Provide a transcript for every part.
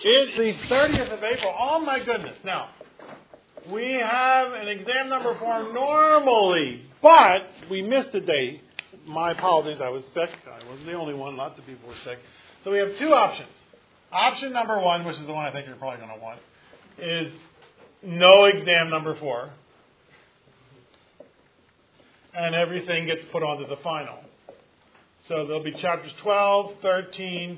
It's the 30th of April. Oh my goodness. Now, we have an exam number 4 normally, but we missed a day. My apologies, I was sick. I wasn't the only one. Lots of people were sick. So we have 2 options. Option number 1, which is the one I think you're probably going to want, is no exam number 4. And everything gets put onto the final. So there'll be chapters 12, 13,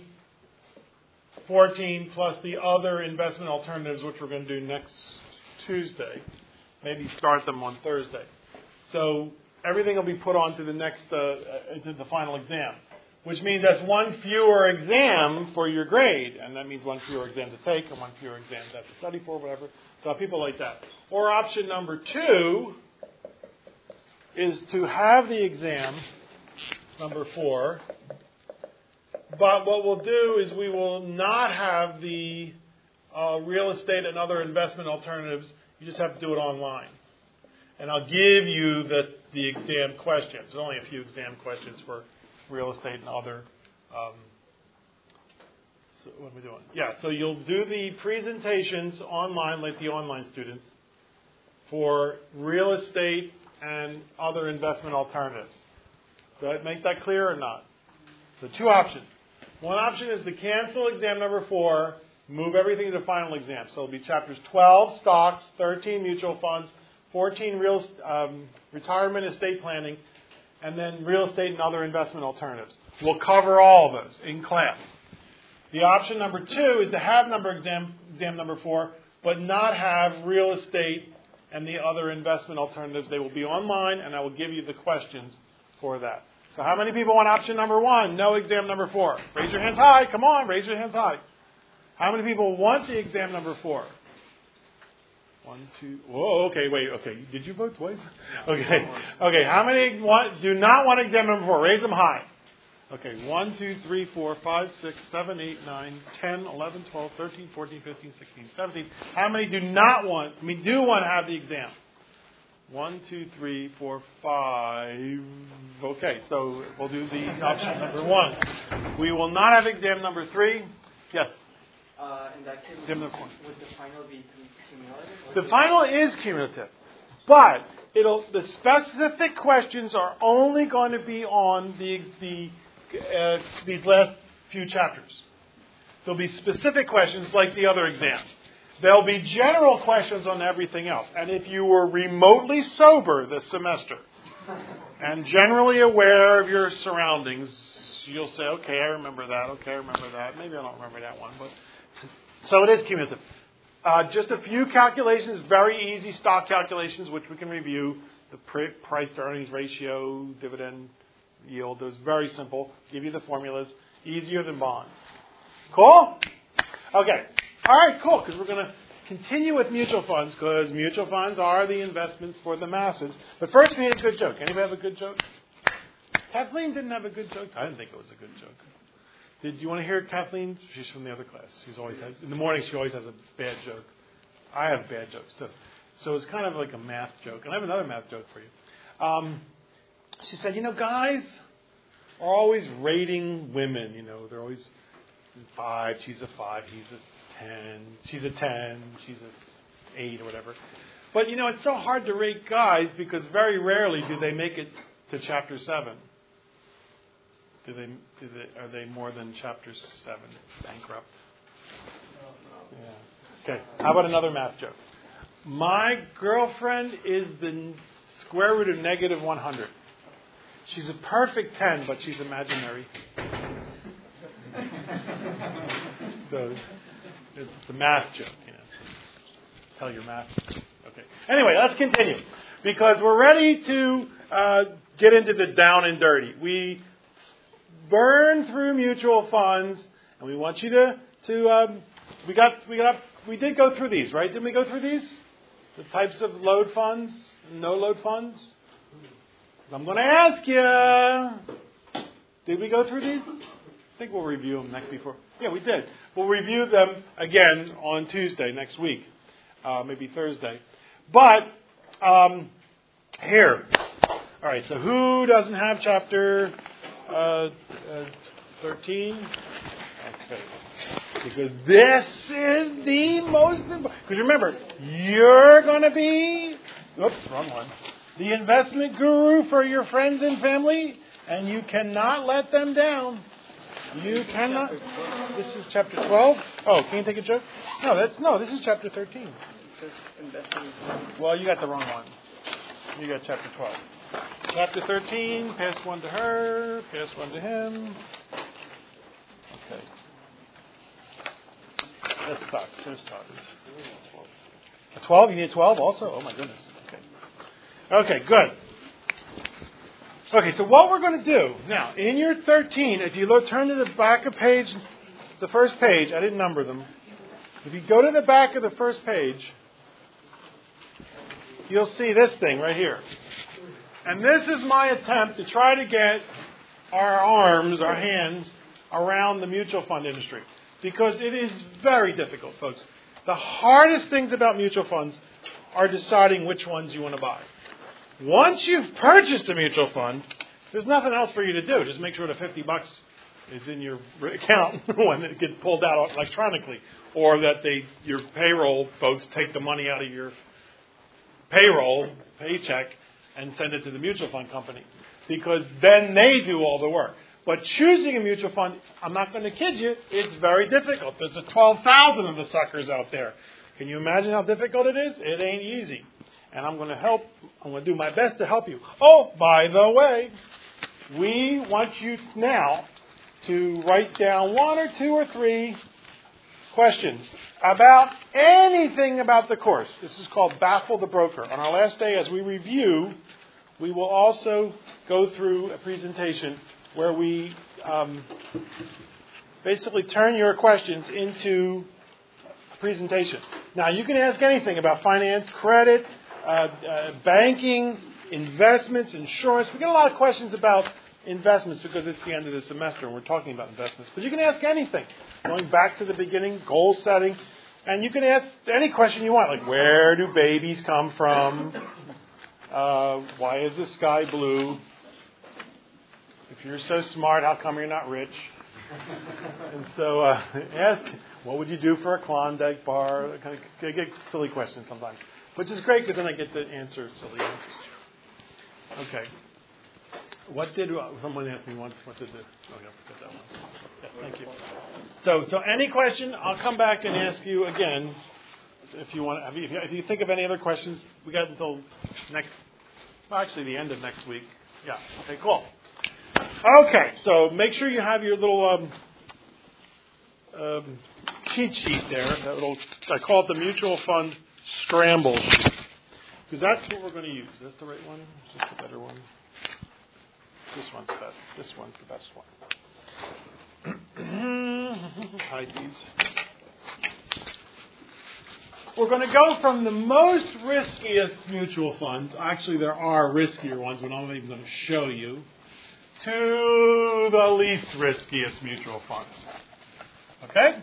14, plus the other investment alternatives, which we're going to do next Tuesday. Maybe start them on Thursday. So everything will be put onto the next, into the final exam, which means that's 1 fewer exam for your grade, and that means 1 fewer exam to take and 1 fewer exam to have to study for, whatever. So people like that. Or option number 2 is to have the exam number 4, but what we'll do is we will not have the real estate and other investment alternatives. You just have to do it online. And I'll give you the exam questions. There's only a few exam questions for real estate and other. So what are we doing? Yeah, so you'll do the presentations online, like the online students, for real estate and other investment alternatives. Do I make that clear or not? So 2 options. One option is to cancel exam number 4, move everything to the final exam. So it'll be chapters 12, stocks, 13, mutual funds, 14, retirement estate planning, and then real estate and other investment alternatives. We'll cover all of those in class. The option number 2 is to have exam number 4, but not have real estate and the other investment alternatives. They will be online, and I will give you the questions for that. So how many people want option number 1, no exam number 4? Raise your hands high. Come on, raise your hands high. How many people want the exam number 4? 1, 2. Whoa, okay, wait, okay. Did you vote twice? Okay. Okay, how many do not want exam number 4? Raise them high. Okay, 1, 2, 3, 4, 5, 6, 7, 8, 9, 10, 11, 12, 13, 14, 15, 16, 17. How many do want to have the exam? 1, 2, 3, 4, 5. Okay, so we'll do the option number 1. We will not have exam number 3. Yes? In that case, would the final be cumulative? The final is cumulative, but the specific questions are only going to be on these last few chapters. There'll be specific questions like the other exams. There'll be general questions on everything else. And if you were remotely sober this semester and generally aware of your surroundings, you'll say, okay, I remember that. Okay, I remember that. Maybe I don't remember that one. But so it is cumulative. Just a few calculations, very easy stock calculations, which we can review. The price to earnings ratio, dividend yield. Those very simple. Give you the formulas. Easier than bonds. Cool? Okay. All right, cool, because we're going to continue with mutual funds, because mutual funds are the investments for the masses. But first, we need a good joke. Anybody have a good joke? Kathleen didn't have a good joke. I didn't think it was a good joke. Did you want to hear Kathleen's? She's from the other class. In the morning, she always has a bad joke. I have bad jokes, too. So it's kind of like a math joke. And I have another math joke for you. She said, guys are always rating women. They're always 5, she's a 5, he's a 10, she's a 10, she's a 8 or whatever. But, it's so hard to rate guys because very rarely do they make it to chapter 7. Are they more than chapter 7 bankrupt? Yeah. Okay, how about another math joke? My girlfriend is the square root of negative 100. She's a perfect 10, but she's imaginary. So it's the math joke, Tell your math. Okay. Anyway, let's continue because we're ready to get into the down and dirty. We burn through mutual funds, and we want you to we did go through these, right? Didn't we go through these? The types of load funds, no load funds. I'm going to ask you, did we go through these? I think we'll review them next before. Yeah, we did. We'll review them again on Tuesday next week, maybe Thursday. But here, all right. So who doesn't have chapter 13? Okay, Because this is the most important. Because remember, you're going to be, oops, wrong one, the investment guru for your friends and family, and you cannot let them down. You cannot. This is chapter 12. Oh, can you take a joke? No, this is chapter 13. Well, you got the wrong one. You got chapter 12. Chapter 13, pass one to her, pass one to him. Okay. That's stocks. There's stocks. 12? You need 12 also? Oh, my goodness. Okay, good. Okay, so what we're going to do now, in your 13, if you turn to the back of page, the first page, I didn't number them. If you go to the back of the first page, you'll see this thing right here. And this is my attempt to try to get our hands around the mutual fund industry. Because it is very difficult, folks. The hardest things about mutual funds are deciding which ones you want to buy. Once you've purchased a mutual fund, there's nothing else for you to do. Just make sure the $50 is in your account when it gets pulled out electronically. Or that your payroll folks take the money out of your payroll, paycheck, and send it to the mutual fund company. Because then they do all the work. But choosing a mutual fund, I'm not going to kid you, it's very difficult. There's 12,000 of the suckers out there. Can you imagine how difficult it is? It ain't easy. And I'm going to do my best to help you. Oh, by the way, we want you now to write down 1 or 2 or 3 questions about anything about the course. This is called Baffle the Broker. On our last day, as we review, we will also go through a presentation where we basically turn your questions into a presentation. Now, you can ask anything about finance, credit, banking, investments, insurance. We get a lot of questions about investments because it's the end of the semester and we're talking about investments. But you can ask anything. Going back to the beginning, goal setting. And you can ask any question you want, like where do babies come from? Why is the sky blue? If you're so smart, how come you're not rich? And so ask, what would you do for a Klondike bar? I get silly questions sometimes. Which is great because then I get to answer silly answers. Okay. Someone asked me once, what did oh, yeah, forget that one. Yeah, thank you. So any question, I'll come back and ask you again if you want. If you think of any other questions, we got until the end of next week. Yeah. Okay, cool. Okay, so make sure you have your little cheat sheet there. That little, I call it the mutual fund scramble sheet. Because that's what we're going to use. Is this the right one? Is this the better one? This one's best. This one's the best one. Hide these. We're going to go from the most riskiest mutual funds. Actually, there are riskier ones, but I'm not even going to show you. To the least riskiest mutual funds. Okay?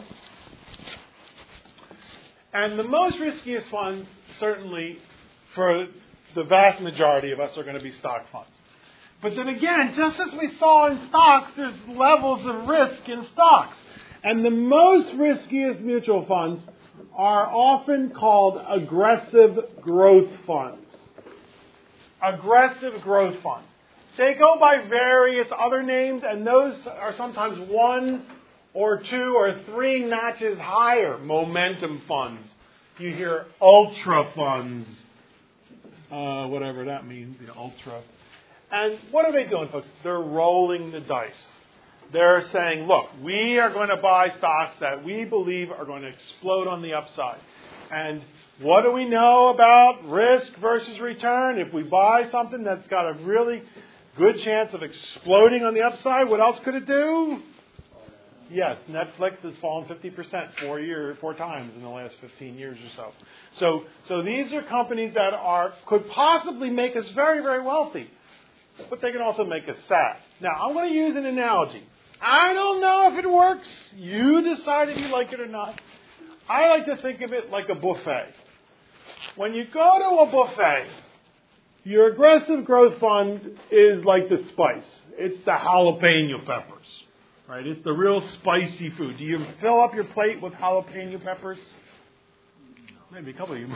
And the most riskiest funds, certainly, for the vast majority of us, are going to be stock funds. But then again, just as we saw in stocks, there's levels of risk in stocks. And the most riskiest mutual funds are often called aggressive growth funds. Aggressive growth funds. They go by various other names, and those are sometimes 1 or 2 or 3 notches higher. Momentum funds. You hear ultra funds. Whatever that means, ultra. And what are they doing, folks? They're rolling the dice. They're saying, look, we are going to buy stocks that we believe are going to explode on the upside. And what do we know about risk versus return? If we buy something that's got a really good chance of exploding on the upside, what else could it do? Yes, Netflix has fallen 50% 4 times in the last 15 years or so. So these are companies that could possibly make us very, very wealthy. But they can also make us sad. Now, I'm going to use an analogy. I don't know if it works. You decide if you like it or not. I like to think of it like a buffet. When you go to a buffet, your aggressive growth fund is like the spice. It's the jalapeno peppers, right? It's the real spicy food. Do you fill up your plate with jalapeno peppers? Maybe a couple of you.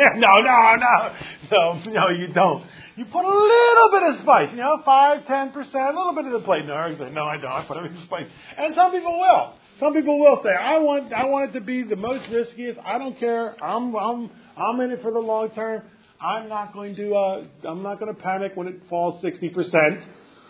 No, you don't. You put a little bit of spice, 5, 10%, a little bit of the plate. No, I say, no, I don't. I put a little spice. And some people will. Some people will say, I want it to be the most riskiest. I don't care. I'm in it for the long term. I'm not going to panic when it falls 60%,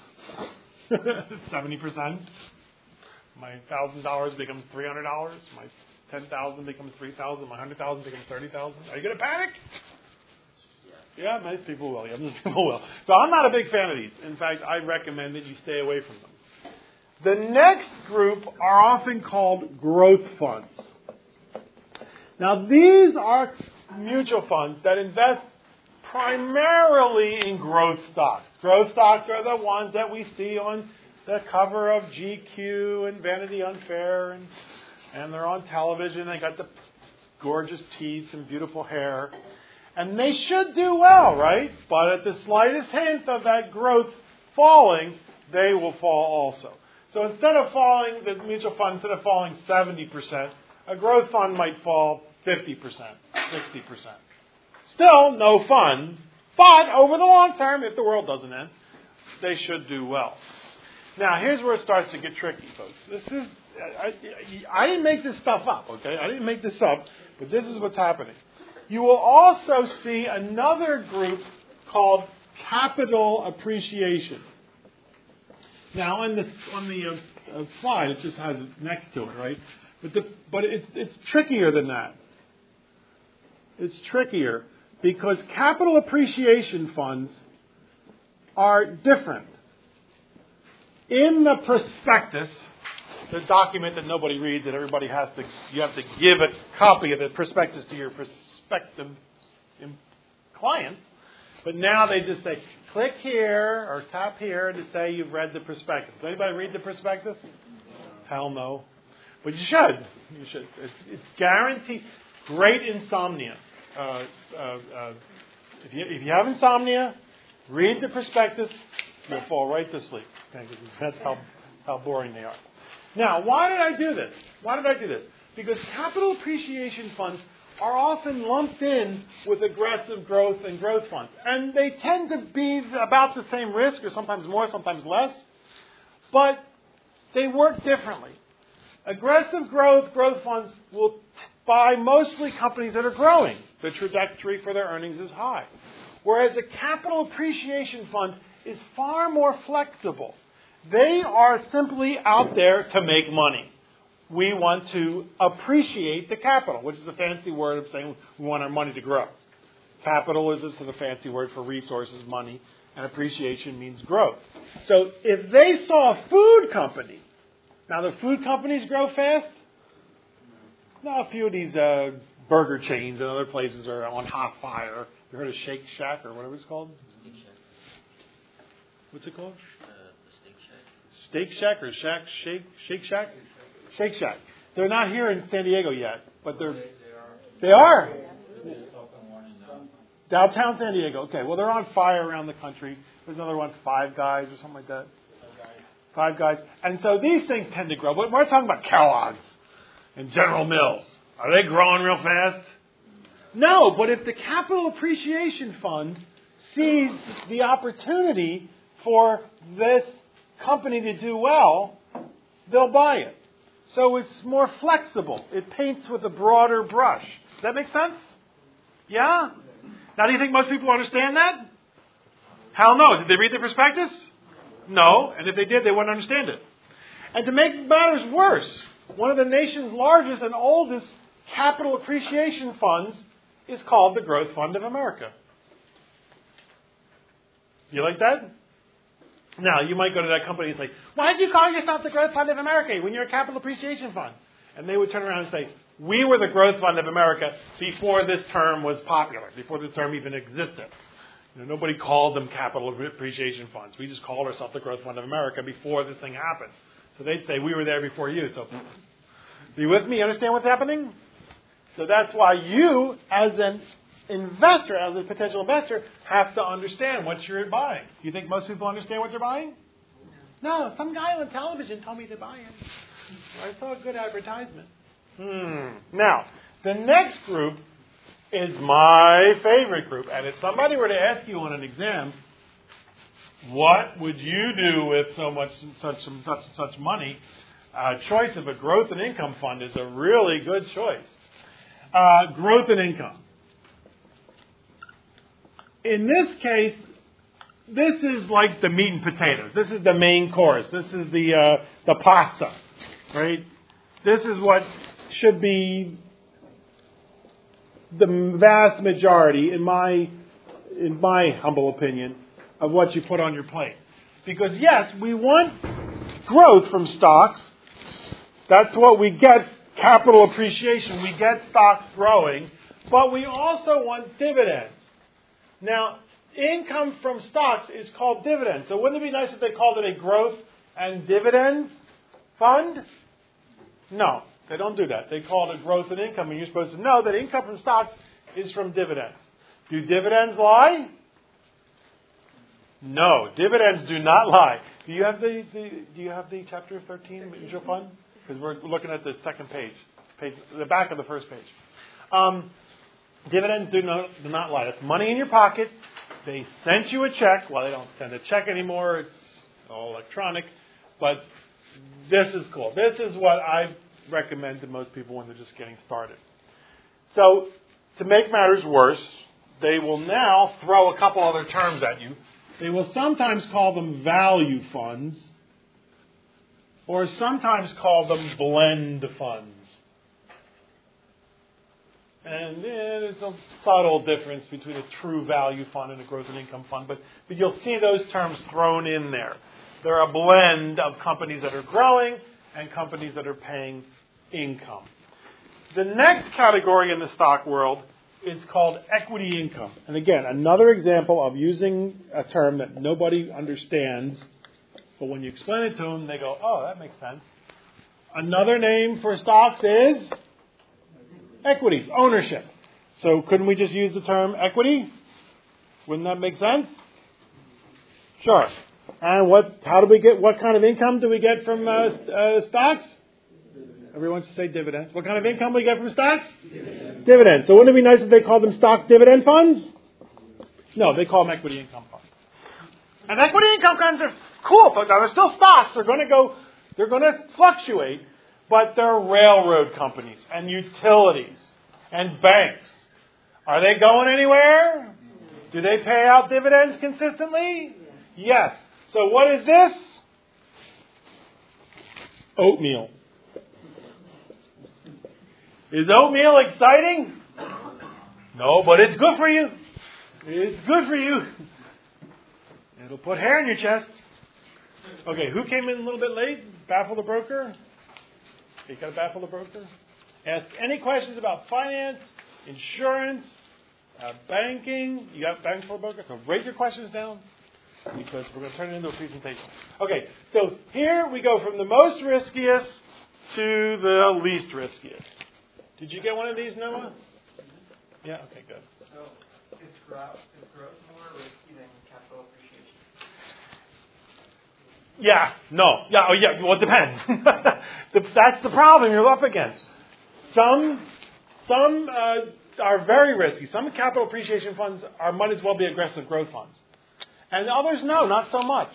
70%. My $1,000 becomes $300. My $10,000 becomes $3,000. My $100,000 becomes $30,000. Are you going to panic? Yeah, most people will. Yeah, most people will. So I'm not a big fan of these. In fact, I recommend that you stay away from them. The next group are often called growth funds. Now, these are mutual funds that invest primarily in growth stocks. Growth stocks are the ones that we see on the cover of GQ and Vanity Unfair, and they're on television. They got the gorgeous teeth and beautiful hair. And they should do well, right? But at the slightest hint of that growth falling, they will fall also. So instead of falling, the mutual fund, instead of falling 70%, a growth fund might fall 50%, 60%. Still no fun, but over the long term, if the world doesn't end, they should do well. Now, here's where it starts to get tricky, folks. I didn't make this stuff up, okay? I didn't make this up, but this is what's happening. You will also see another group called capital appreciation. Now, on the slide, it just has it next to it, right? But it's trickier than that. It's trickier because capital appreciation funds are different. In the prospectus, the document that nobody reads, that everybody you have to give a copy of the prospectus to your prospective clients. But now they just say, click here or tap here to say you've read the prospectus. Does anybody read the prospectus? Hell no. But you should. You should. It's guaranteed. Great insomnia. If you have insomnia, read the prospectus. You'll fall right to sleep. Okay, that's how boring they are. Now, why did I do this? Because capital appreciation funds are often lumped in with aggressive growth and growth funds. And they tend to be about the same risk, or sometimes more, sometimes less. But they work differently. Aggressive growth funds will buy mostly companies that are growing. The trajectory for their earnings is high. Whereas a capital appreciation fund is far more flexible. They are simply out there to make money. We want to appreciate the capital, which is a fancy word of saying we want our money to grow. Capital is just a fancy word for resources, money, and appreciation means growth. So if they saw a food company, now the food companies grow fast? Now a few of these burger chains and other places are on hot fire. You heard of Shake Shack or whatever it's called? Steak Shack. What's it called? The Steak Shack. Steak Shack or Shake Shack? Shake Shack. They're not here in San Diego yet, but they are. Downtown San Diego. Okay, well, they're on fire around the country. There's another one, Five Guys or something like that. Five Guys. And so these things tend to grow. But we're talking about Kellogg's and General Mills. Are they growing real fast? No, but if the Capital Appreciation Fund sees the opportunity for this company to do well, they'll buy it. So it's more flexible. It paints with a broader brush. Does that make sense? Yeah? Now, do you think most people understand that? Hell no. Did they read the prospectus? No. And if they did, they wouldn't understand it. And to make matters worse, one of the nation's largest and oldest capital appreciation funds is called the Growth Fund of America. You like that? Now, you might go to that company and say, why did you call yourself the Growth Fund of America when you're a capital appreciation fund? And they would turn around and say, we were the Growth Fund of America before this term was popular, before the term even existed. Nobody called them capital appreciation funds. We just called ourselves the Growth Fund of America before this thing happened. So they'd say, we were there before you. So, are you with me? You understand what's happening? So that's why you, as an investor, as a potential investor, have to understand what you're buying. You think most people understand what they're buying? No, some guy on television told me to buy it. I saw a good advertisement. Now, the next group is my favorite group. And if somebody were to ask you on an exam, what would you do with such money? Choice of a growth and income fund is a really good choice. Growth and income. In this case, this is like the meat and potatoes. This is the main course. This is the pasta, right? This is what should be the vast majority, in my humble opinion, of what you put on your plate. Because yes, we want growth from stocks. That's what we get, capital appreciation. We get stocks growing, but we also want dividends. Now, income from stocks is called dividends. So wouldn't it be nice if they called it a growth and dividends fund? No, they don't do that. They call it a growth and income, and you're supposed to know that income from stocks is from dividends. Do dividends lie? No, dividends do not lie. Do you have the chapter 13 mutual fund? Because we're looking at the second page, the back of the first page. Dividends do not lie. That's money in your pocket. They sent you a check. Well, they don't send a check anymore. It's all electronic. But this is cool. This is what I recommend to most people when they're just getting started. So, to make matters worse, they will now throw a couple other terms at you. They will sometimes call them value funds, or sometimes call them blend funds. And there's a subtle difference between a true value fund and a growth and income fund, but you'll see those terms thrown in there. They're a blend of companies that are growing and companies that are paying income. The next category in the stock world is called equity income. And again, another example of using a term that nobody understands, but when you explain it to them, they go, oh, that makes sense. Another name for stocks is equities, ownership. So couldn't we just use the term equity? Wouldn't that make sense? Sure. And what kind of income do we get from stocks? Everyone should say dividends. What kind of income do we get from stocks? Dividends. So wouldn't it be nice if they called them stock dividend funds? No, they call them equity income funds. And equity income funds are cool, but they're still stocks. They're going to fluctuate, but they're railroad companies and utilities and banks. Are they going anywhere? Do they pay out dividends consistently? Yes. So what is this? Oatmeal. Is oatmeal exciting? No, but it's good for you. It's good for you. It'll put hair in your chest. Okay, who came in a little bit late? Baffle the broker? You got to baffle the broker? Ask any questions about finance, insurance, banking. You got baffle the broker? So write your questions down because we're going to turn it into a presentation. Okay, so here we go from the most riskiest to the least riskiest. Did you get one of these, Noah? Yeah? Okay, good. So, is growth more risky than capital appreciation? Yeah, no. Yeah, oh yeah, well, it depends. That's the problem you're up against. Some are very risky. Some capital appreciation funds might as well be aggressive growth funds. And others, no, not so much.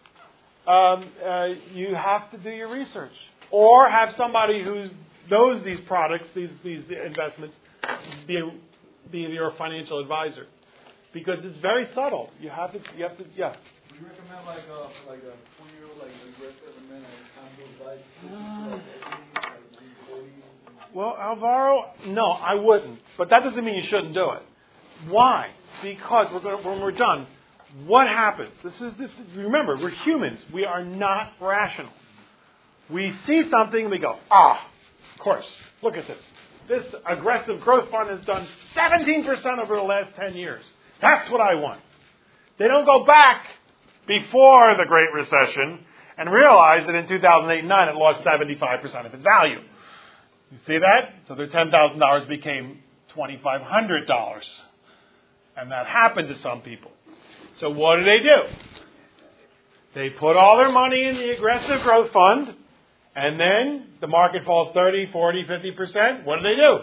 You have to do your research. Or have somebody who knows these products, these investments, be your financial advisor, because it's very subtle. You have to, yeah. Would you recommend like a 4-year-old aggressive and then a combo Well, Alvaro, no, I wouldn't. But that doesn't mean you shouldn't do it. Why? Because when we're done, what happens? Remember, we're humans. We are not rational. We see something, we go, of course, look at this. This aggressive growth fund has done 17% over the last 10 years. That's what I want. They don't go back before the Great Recession and realize that in 2008-9 it lost 75% of its value. You see that? So their $10,000 became $2,500. And that happened to some people. So what do? They put all their money in the aggressive growth fund, and then the market falls 30, 40, 50%. What do?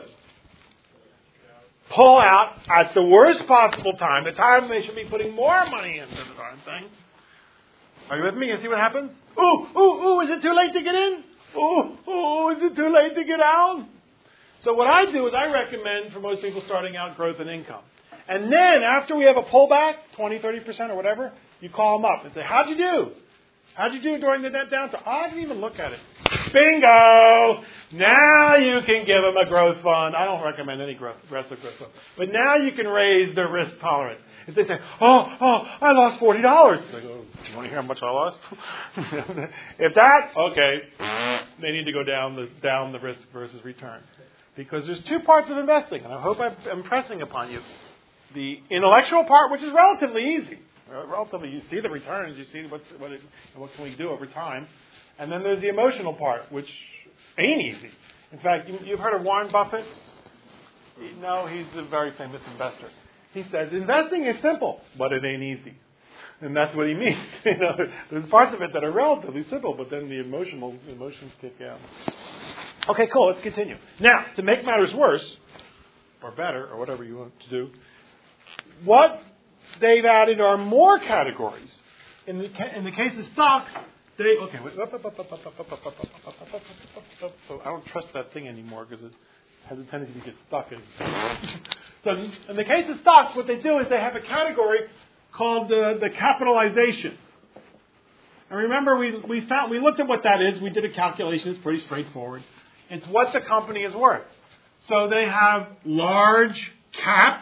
Pull out at the worst possible time, the time they should be putting more money into the darn thing. Are you with me? You see what happens? Ooh, is it too late to get in? Ooh, is it too late to get out? So what I do is I recommend for most people starting out growth and income. And then after we have a pullback, 20, 30% or whatever, you call them up and say, how'd you do? How'd you do during the net downturn? I didn't even look at it. Bingo! Now you can give them a growth fund. I don't recommend any aggressive growth fund. But now you can raise their risk tolerance. If they say, I lost $40. They go, do you want to hear how much I lost? If that, okay, they need to go down the risk versus return. Because there's two parts of investing, and I hope I'm impressing upon you. The intellectual part, which is relatively easy. You see the returns, you see what can we do over time. And then there's the emotional part, which ain't easy. In fact, you've heard of Warren Buffett? No, he's a very famous investor. He says, investing is simple, but it ain't easy. And that's what he means. There's parts of it that are relatively simple, but then the emotions kick in. Okay, cool, let's continue. Now, to make matters worse, or better, or whatever you want to do, what they've added are more categories. In the case of stocks, I don't trust that thing anymore because it has a tendency to get stuck in. So in the case of stocks, what they do is they have a category called the capitalization. And remember, we looked at what that is. We did a calculation. It's pretty straightforward. It's what the company is worth. So they have large cap,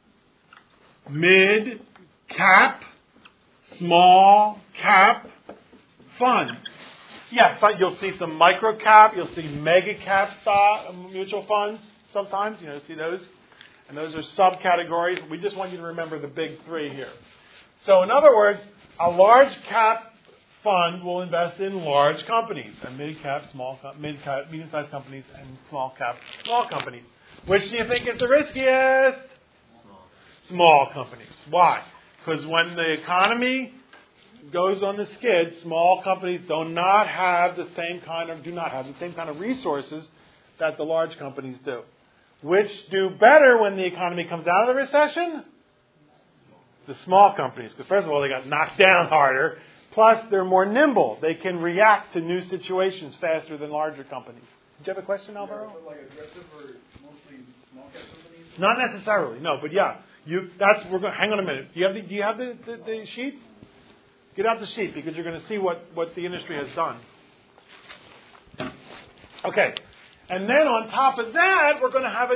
mid cap, small cap fund. Yeah, but you'll see some micro cap, you'll see mega cap stock mutual funds sometimes. See those, and those are subcategories. We just want you to remember the big three here. So, in other words, a large cap fund will invest in large companies, and medium-sized companies, and small companies. Which do you think is the riskiest? Small companies. Why? Because when the economy goes on the skid, small companies do not have the same kind of resources that the large companies do. Which do better when the economy comes out of the recession? The small companies. Because first of all, they got knocked down harder. Plus, they're more nimble. They can react to new situations faster than larger companies. Did you have a question, Alvaro? Like aggressive or mostly small cap companies? Not necessarily, no. But yeah, hang on a minute. Do you have the sheet? Get out the sheet because you're going to see what the industry has done. Okay. And then on top of that, we're going to have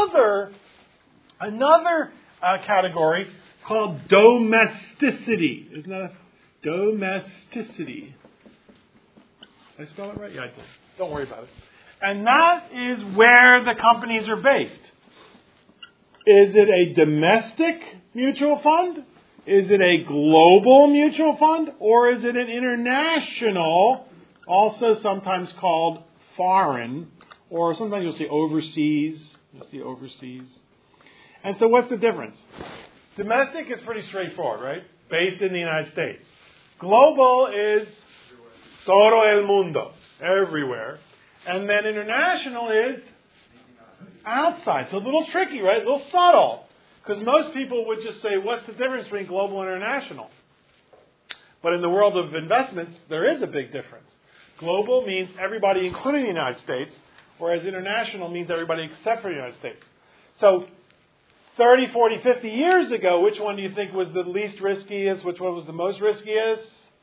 another category called domesticity. Isn't that domesticity? Did I spell it right? Yeah, I did. Don't worry about it. And that is where the companies are based. Is it a domestic mutual fund? Is it a global mutual fund? Or is it an international, also sometimes called foreign, or sometimes you'll see overseas. And so what's the difference? Domestic is pretty straightforward, right? Based in the United States. Global is todo el mundo, everywhere. And then international is outside. So a little tricky, right? A little subtle. Because most people would just say, what's the difference between global and international? But in the world of investments, there is a big difference. Global means everybody, including the United States, whereas international means everybody except for the United States. So 30, 40, 50 years ago, which one do you think was the least riskiest? Which one was the most riskiest?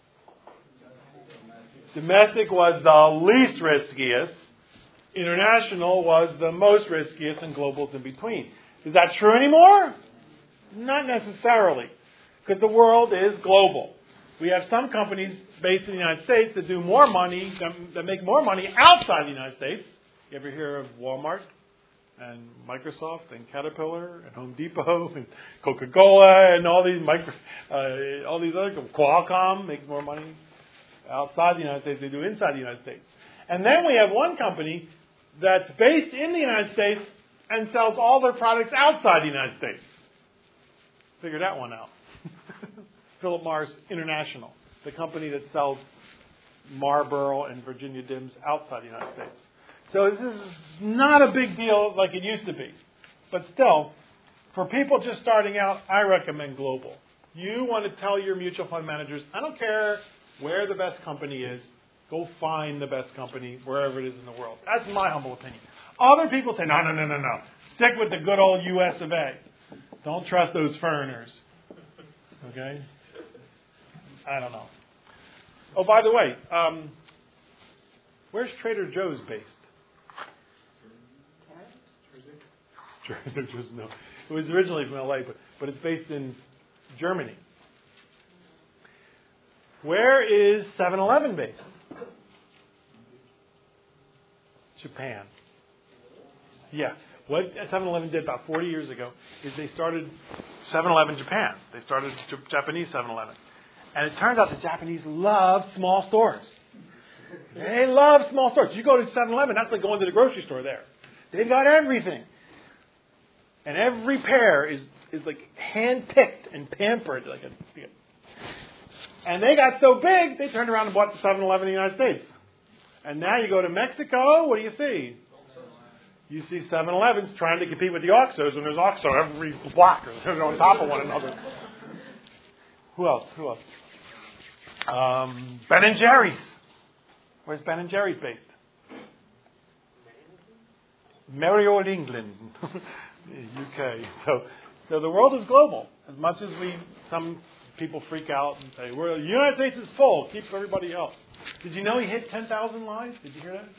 Domestic was the least riskiest. International was the most riskiest, and global's in between. Is that true anymore? Not necessarily, because the world is global. We have some companies based in the United States that do more money, that make more money outside the United States. You ever hear of Walmart and Microsoft and Caterpillar and Home Depot and Coca-Cola and all these other Qualcomm makes more money outside the United States than they do inside the United States. And then we have one company that's based in the United States and sells all their products outside the United States. Figure that one out. Philip Morris International. the company that sells Marlboro and Virginia Dims outside the United States. So this is not a big deal like it used to be. But still, for people just starting out, I recommend global. You want to tell your mutual fund managers, I don't care where the best company is, go find the best company wherever it is in the world. That's my humble opinion. Other people say, no. Stick with the good old US of A. Don't trust those foreigners. Okay? I don't know. Oh, by the way, where's Trader Joe's based? Trader Joe's, no. It was originally from LA, but it's based in Germany. Where is 7-Eleven based? Japan. Yeah. What 7-Eleven did about 40 years ago is they started 7-Eleven Japan. They started Japanese 7-Eleven. And it turns out the Japanese love small stores. They love small stores. You go to 7-Eleven, that's like going to the grocery store there. They've got everything. And every pair is like hand-picked and pampered. And they got so big, they turned around and bought the 7-Eleven in the United States. And now you go to Mexico, what do you see? You see 7-Elevens trying to compete with the Oxxos when there's Oxxo every block. They're on top of one another. Who else? Ben & Jerry's. Where's Ben & Jerry's based? Merry old England. UK. So the world is global. As much as some people freak out and say, well, the United States is full. Keep everybody else. Did you know he hit 10,000 lives? Did you hear that?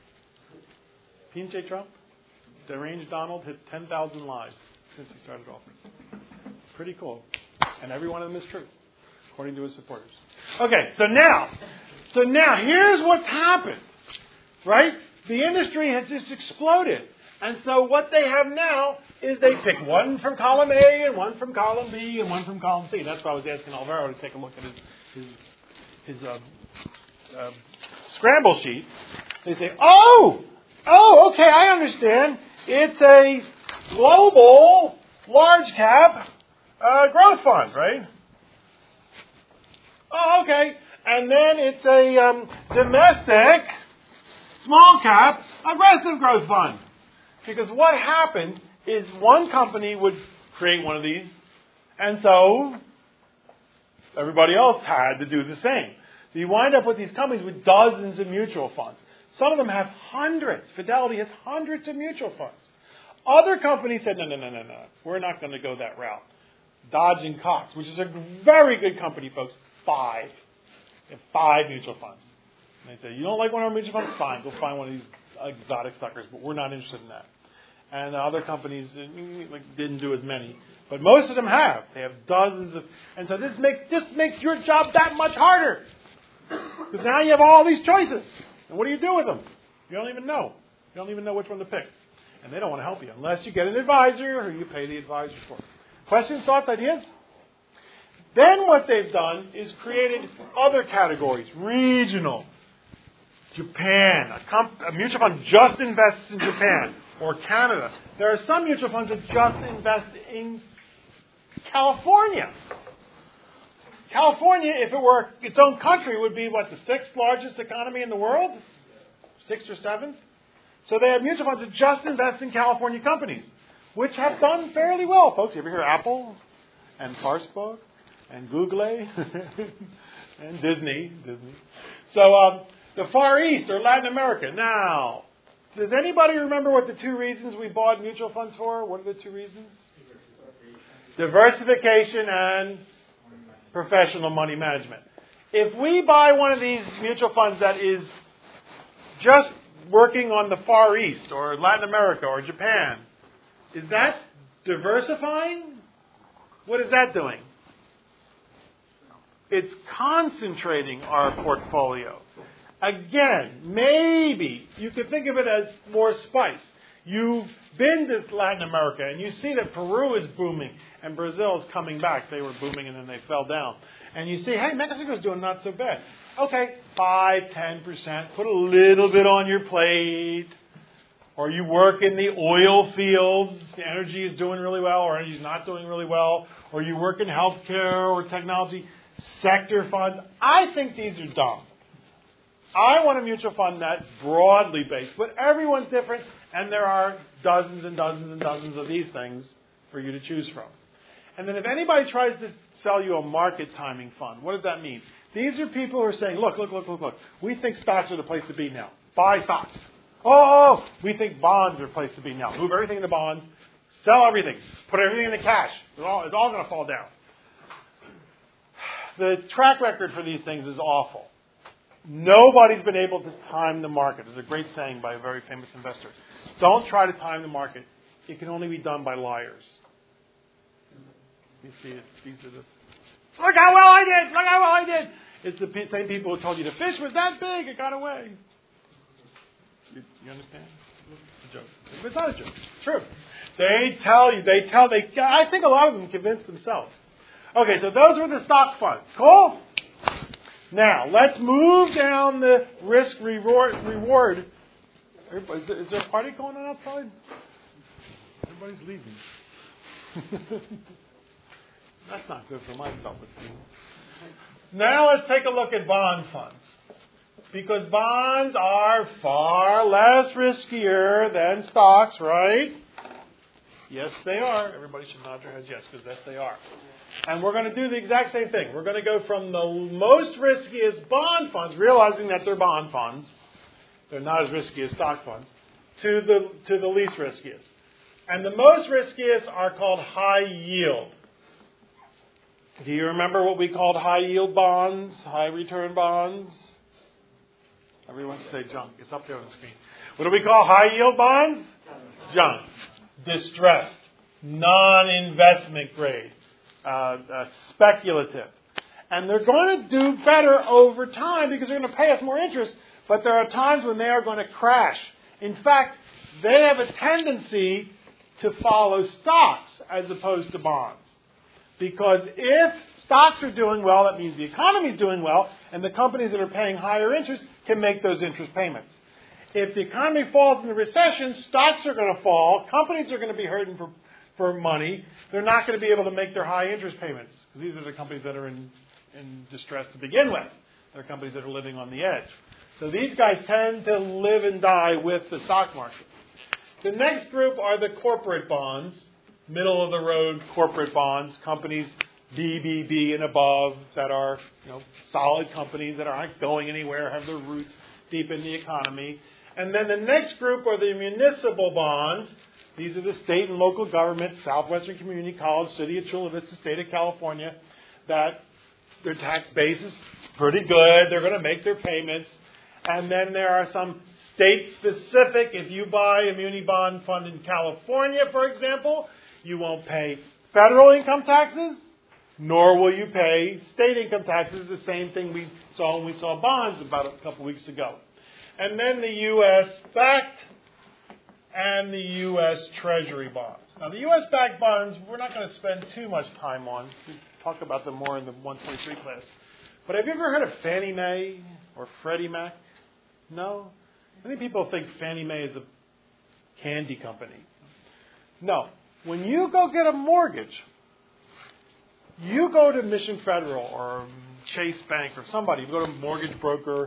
P&J Trump, deranged Donald, hit 10,000 lives since he started office. Pretty cool. And every one of them is true, according to his supporters. Okay, so now here's what's happened, right? The industry has just exploded. And so what they have now is they pick one from column A and one from column B and one from column C. That's why I was asking Alvaro to take a look at his scramble sheet. They say, okay, I understand. It's a global large cap growth fund, right? Oh, okay. And then it's a domestic small cap aggressive growth fund. Because what happened is one company would create one of these, and so everybody else had to do the same. So you wind up with these companies with dozens of mutual funds. Some of them have hundreds. Fidelity has hundreds of mutual funds. Other companies said, no. We're not going to go that route. Dodge and Cox, which is a very good company, folks, 5. They have 5 mutual funds. And they say, you don't like one of our mutual funds? Fine, go find one of these exotic suckers, but we're not interested in that. And other companies didn't do as many. But most of them have. They have dozens of... And so this makes your job that much harder. Because now you have all these choices. And what do you do with them? You don't even know. You don't even know which one to pick. And they don't want to help you unless you get an advisor or you pay the advisor for it. Questions, thoughts, ideas? Then what they've done is created other categories. Regional. Japan. A mutual fund just invests in Japan. Or Canada. There are some mutual funds that just invest in California. California, if it were its own country, would be, the 6th largest economy in the world? 6th or 7th? So they have mutual funds that just invest in California companies, which have done fairly well. Folks, you ever hear Apple and Facebook and Google and Disney? So the Far East or Latin America. Now, does anybody remember what the 2 reasons we bought mutual funds for? What are the 2 reasons? Diversification and professional money management. If we buy one of these mutual funds that is just working on the Far East or Latin America or Japan, is that diversifying? What is that doing? It's concentrating our portfolio. Again, maybe you could think of it as more spice. You've been to Latin America and you see that Peru is booming and Brazil is coming back. They were booming and then they fell down. And you see, hey, Mexico's doing not so bad. Okay, 5-10%. Put a little bit on your plate. Or you work in the oil fields. The energy is doing really well or energy is not doing really well. Or you work in healthcare or technology. sector funds. I think these are dumb. I want a mutual fund that's broadly based, but everyone's different, and there are dozens and dozens and dozens of these things for you to choose from. And then if anybody tries to sell you a market timing fund, what does that mean? These are people who are saying, look. We think stocks are the place to be now. Buy stocks. Oh, we think bonds are the place to be now. Move everything into bonds. Sell everything. Put everything into cash. It's all going to fall down. The track record for these things is awful. Nobody's been able to time the market. There's a great saying by a very famous investor. Don't try to time the market. It can only be done by liars. You see it? These are the... Look how well I did! Look how well I did! It's the same people who told you the fish was that big, it got away. You understand? It's a joke. It's not a joke. It's true. I think a lot of them convince themselves. Okay, so those were the stock funds. Cool? Now, let's move down the risk-reward. Is there a party going on outside? Everybody's leaving. That's not good for my self-esteem. Now let's take a look at bond funds. Because bonds are far less riskier than stocks, right? Yes, they are. Everybody should nod their heads yes, because yes, they are. And we're going to do the exact same thing. We're going to go from the most riskiest bond funds, realizing that they're bond funds, they're not as risky as stock funds, to the least riskiest. And the most riskiest are called high yield. Do you remember what we called high yield bonds, high return bonds? Everyone say junk. It's up there on the screen. What do we call high yield bonds? Junk. Distressed. Non-investment grade. Speculative. And they're going to do better over time because they're going to pay us more interest, but there are times when they are going to crash. In fact, they have a tendency to follow stocks as opposed to bonds. Because if stocks are doing well, that means the economy is doing well, and the companies that are paying higher interest can make those interest payments. If the economy falls into recession, stocks are going to fall, companies are going to be hurting for money, they're not going to be able to make their high interest payments. Because these are the companies that are in distress to begin with. They're companies that are living on the edge. So these guys tend to live and die with the stock market. The next group are the corporate bonds. Middle of the road corporate bonds, companies BBB and above that are solid companies that aren't going anywhere, have their roots deep in the economy. And then the next group are the municipal bonds. These are the state and local governments, Southwestern Community College, City of Chula Vista, State of California, that their tax base is pretty good. They're going to make their payments. And then there are some state-specific. If you buy a muni bond fund in California, for example, you won't pay federal income taxes, nor will you pay state income taxes, the same thing we saw when we saw bonds about a couple weeks ago. And then the U.S.-backed and the U.S. Treasury bonds. Now, the U.S.-backed bonds, we're not going to spend too much time on. We'll talk about them more in the 123 class. But have you ever heard of Fannie Mae or Freddie Mac? No? Many people think Fannie Mae is a candy company. No. When you go get a mortgage, you go to Mission Federal or Chase Bank or somebody, you go to a mortgage broker,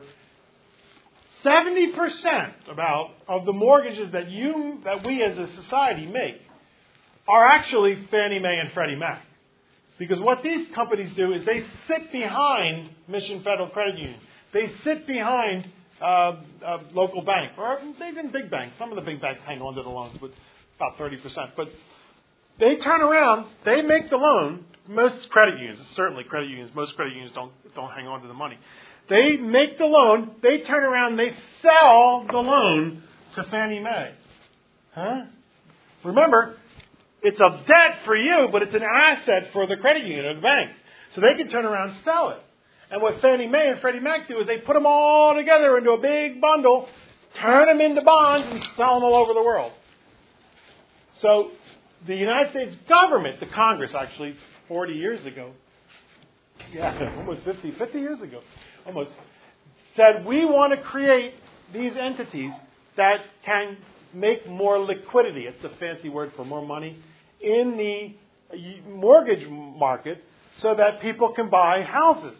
70% of the mortgages that we as a society make are actually Fannie Mae and Freddie Mac. Because what these companies do is they sit behind Mission Federal Credit Union. They sit behind a local bank, or even big banks. Some of the big banks hang on to the loans, but about 30%. But they turn around, they make the loan. Most credit unions, most credit unions don't hang on to the money. They make the loan, they turn around, they sell the loan to Fannie Mae. Huh? Remember, it's a debt for you, but it's an asset for the credit union or the bank. So they can turn around and sell it. And what Fannie Mae and Freddie Mac do is they put them all together into a big bundle, turn them into bonds, and sell them all over the world. So the United States government, the Congress actually, 40 years ago, almost 50 years ago, almost, said we want to create these entities that can make more liquidity. It's a fancy word for more money in the mortgage market so that people can buy houses.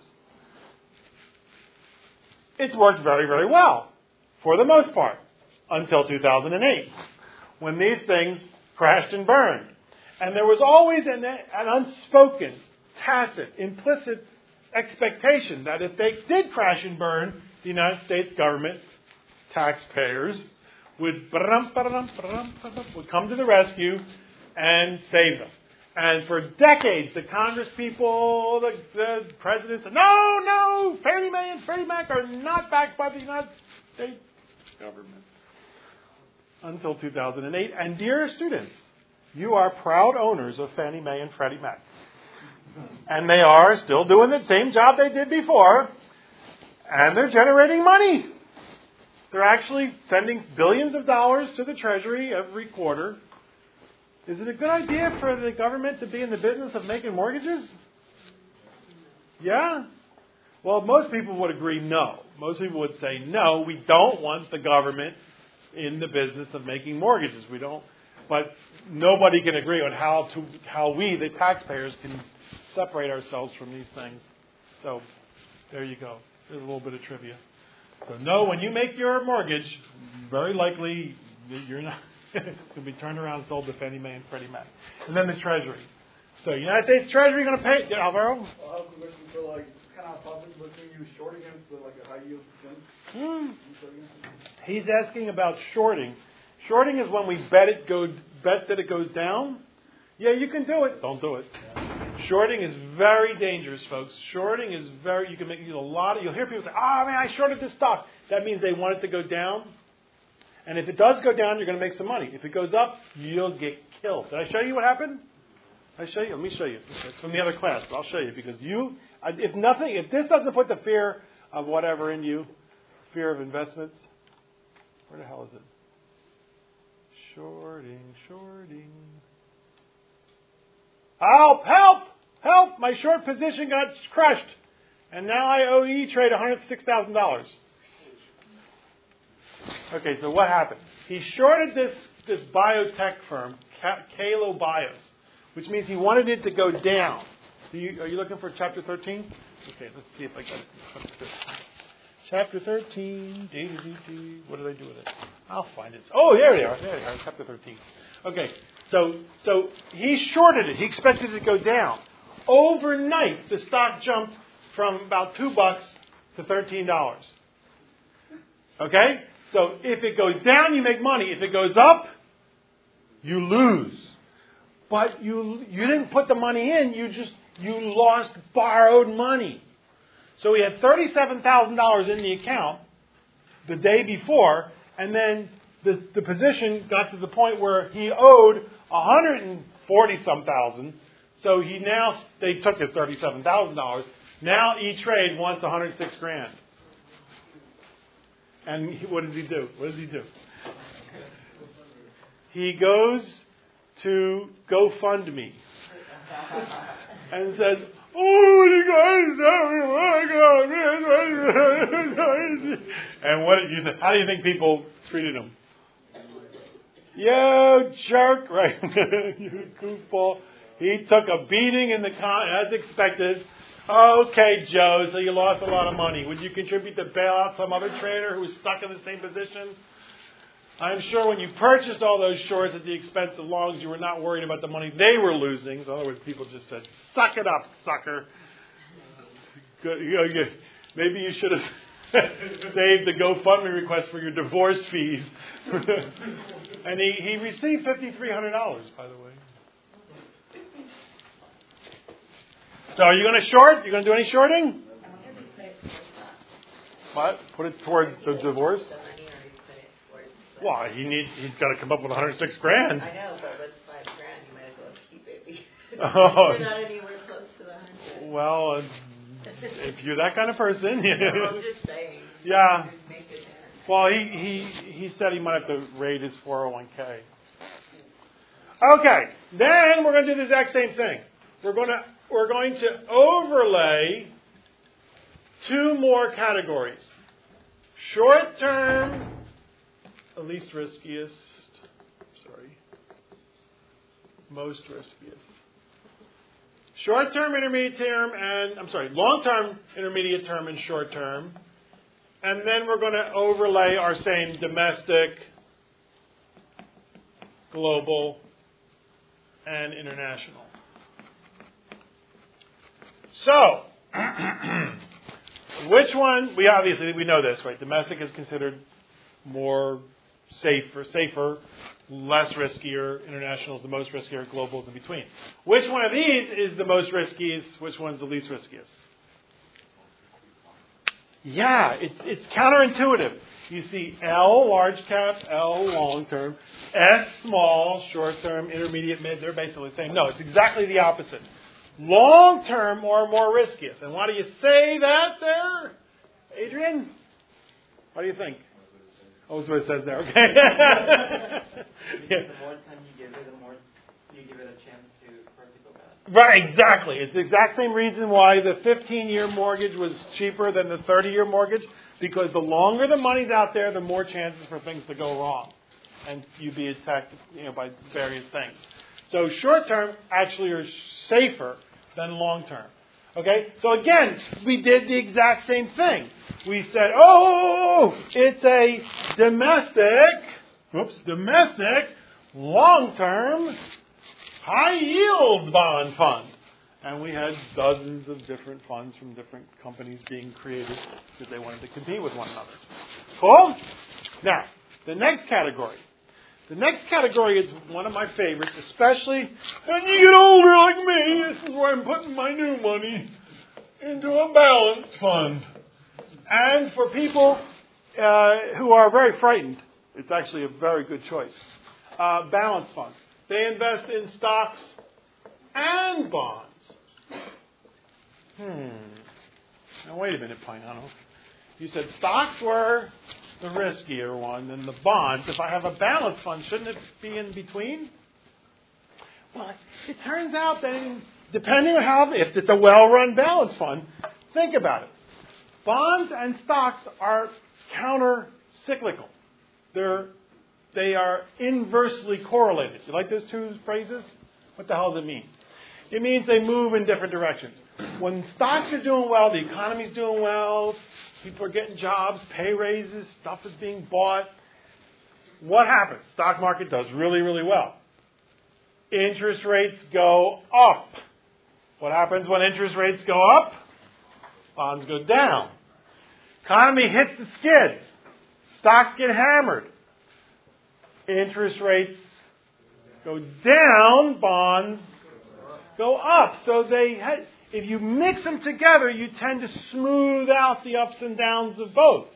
It's worked very, very well, for the most part, until 2008, when these things crashed and burned. And there was always an unspoken, tacit, implicit expectation that if they did crash and burn, the United States government, taxpayers, would come to the rescue and save them. And for decades, the Congress people, the presidents said, no, Fannie Mae and Freddie Mac are not backed by the United States government. Until 2008. And dear students, you are proud owners of Fannie Mae and Freddie Mac. And they are still doing the same job they did before. And they're generating money. They're actually sending billions of dollars to the Treasury every quarter. Is it a good idea for the government to be in the business of making mortgages? Yeah? Well, most people would agree no. Most people would say, no, we don't want the government in the business of making mortgages. We don't. But nobody can agree on how we, the taxpayers, can separate ourselves from these things. So there you go. There's a little bit of trivia. So no, when you make your mortgage, very likely you're not going to be turned around and sold to Fannie Mae and Freddie Mac. And then the Treasury. So United States Treasury going to pay, Alvaro? I have a question for kind of public looking you short against a high yield thing. He's asking about shorting. Shorting is when we bet that it goes down. Yeah, you can do it. Don't do it. Shorting is very dangerous, folks. Shorting is you can make a lot of, you'll hear people say, I shorted this stock. That means they want it to go down. And if it does go down, you're going to make some money. If it goes up, you'll get killed. Did I show you what happened? Let me show you. It's from the other class, but I'll show you because if this doesn't put the fear of whatever in you, fear of investments, where the hell is it? Shorting. Help! My short position got crushed. And now I owe E-Trade $106,000. Okay, so what happened? He shorted this biotech firm, Kalo Bios, which means he wanted it to go down. Are you looking for chapter 13? Okay, let's see if I got it. Chapter 13. What did I do with it? I'll find it. Oh, there they are. Chapter 13. Okay, so he shorted it. He expected it to go down. Overnight, the stock jumped from about $2 to $13. Okay? So if it goes down, you make money. If it goes up, you lose. But you didn't put the money in. You lost borrowed money. So he had $37,000 in the account the day before, and then the position got to the point where he owed $140-some thousand. So they took his $37,000. Now E-Trade wants $106,000. And what does he do? He goes to GoFundMe and says, you guys, and what did you think? How do you think people treated him? You jerk, right? You goofball. He took a beating as expected. Okay, Joe, so you lost a lot of money. Would you contribute to bail out some other trader who was stuck in the same position? I'm sure when you purchased all those shorts at the expense of longs, you were not worried about the money they were losing. In other words, people just said, suck it up, sucker. Maybe you should have saved the GoFundMe request for your divorce fees. And he received $5,300, by the way. So are you going to short? You going to do any shorting? What? Put it towards the divorce? Well, he's got to come up with $106,000. I know, but with $5,000, you might as well keep it. You're not anywhere close to the 100. Well, if you're that kind of person, I'm just saying. Yeah. Make it happen. Well, he said he might have to raid his 401k. Okay, then we're going to do the exact same thing. We're going to overlay two more categories. Short term, least riskiest. Most riskiest. Short-term, intermediate term, long-term, intermediate term, and short-term. And then we're going to overlay our same domestic, global, and international. So, which one? We know this, right? Domestic is considered more safer, less riskier. International is the most riskier. Global is in between. Which one of these is the most riskiest? Which one's the least riskiest? Yeah, it's counterintuitive. You see L, large cap, L, long term, S, small, short term, intermediate, mid. They're basically the same. No, it's exactly the opposite. Long term are more riskiest. And why do you say that there, Adrian? What do you think? Oh, that's what it says there. Okay. The more time you give it, the more you give it a chance for it to go bad. Right, exactly. It's the exact same reason why the 15-year mortgage was cheaper than the 30-year mortgage, because the longer the money's out there, the more chances for things to go wrong, and you be attacked, by various things. So short-term actually are safer than long-term. Okay? So again, we did the exact same thing. We said, it's a domestic, long-term, high-yield bond fund. And we had dozens of different funds from different companies being created because they wanted to compete with one another. Cool? Now, the next category. The next category is one of my favorites, especially when you get older like me. This is where I'm putting my new money into a balanced fund. And for people who are very frightened, it's actually a very good choice. Balanced funds. They invest in stocks and bonds. Now wait a minute, Painano. You said stocks were the riskier one, and the bonds. If I have a balanced fund, shouldn't it be in between? Well, it turns out that depending on if it's a well-run balanced fund, think about it. Bonds and stocks are counter-cyclical. They are inversely correlated. You like those two phrases? What the hell does it mean? It means they move in different directions. When stocks are doing well, the economy's doing well, people are getting jobs, pay raises, stuff is being bought. What happens? Stock market does really, really well. Interest rates go up. What happens when interest rates go up? Bonds go down. Economy hits the skids. Stocks get hammered. Interest rates go down, bonds go up. So if you mix them together, you tend to smooth out the ups and downs of both.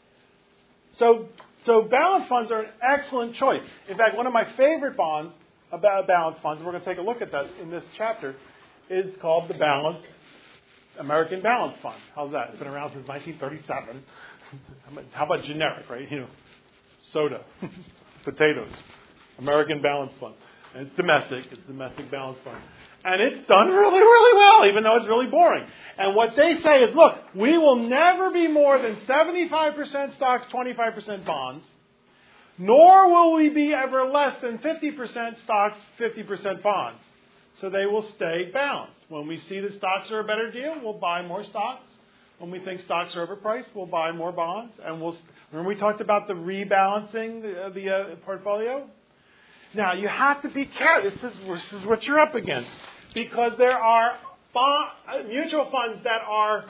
So balanced funds are an excellent choice. In fact, one of my favorite bonds about balanced funds, and we're going to take a look at that in this chapter, is called the American Balanced Fund. How's that? It's been around since 1937. How about generic, right? Soda, potatoes, American Balanced Fund. And it's domestic. It's domestic balanced fund. And it's done really, really well, even though it's really boring. And what they say is, look, we will never be more than 75% stocks, 25% bonds, nor will we be ever less than 50% stocks, 50% bonds. So they will stay balanced. When we see that stocks are a better deal, we'll buy more stocks. When we think stocks are overpriced, we'll buy more bonds. And remember we talked about the rebalancing the portfolio? Now, you have to be careful. This is what you're up against. Because there are mutual funds that are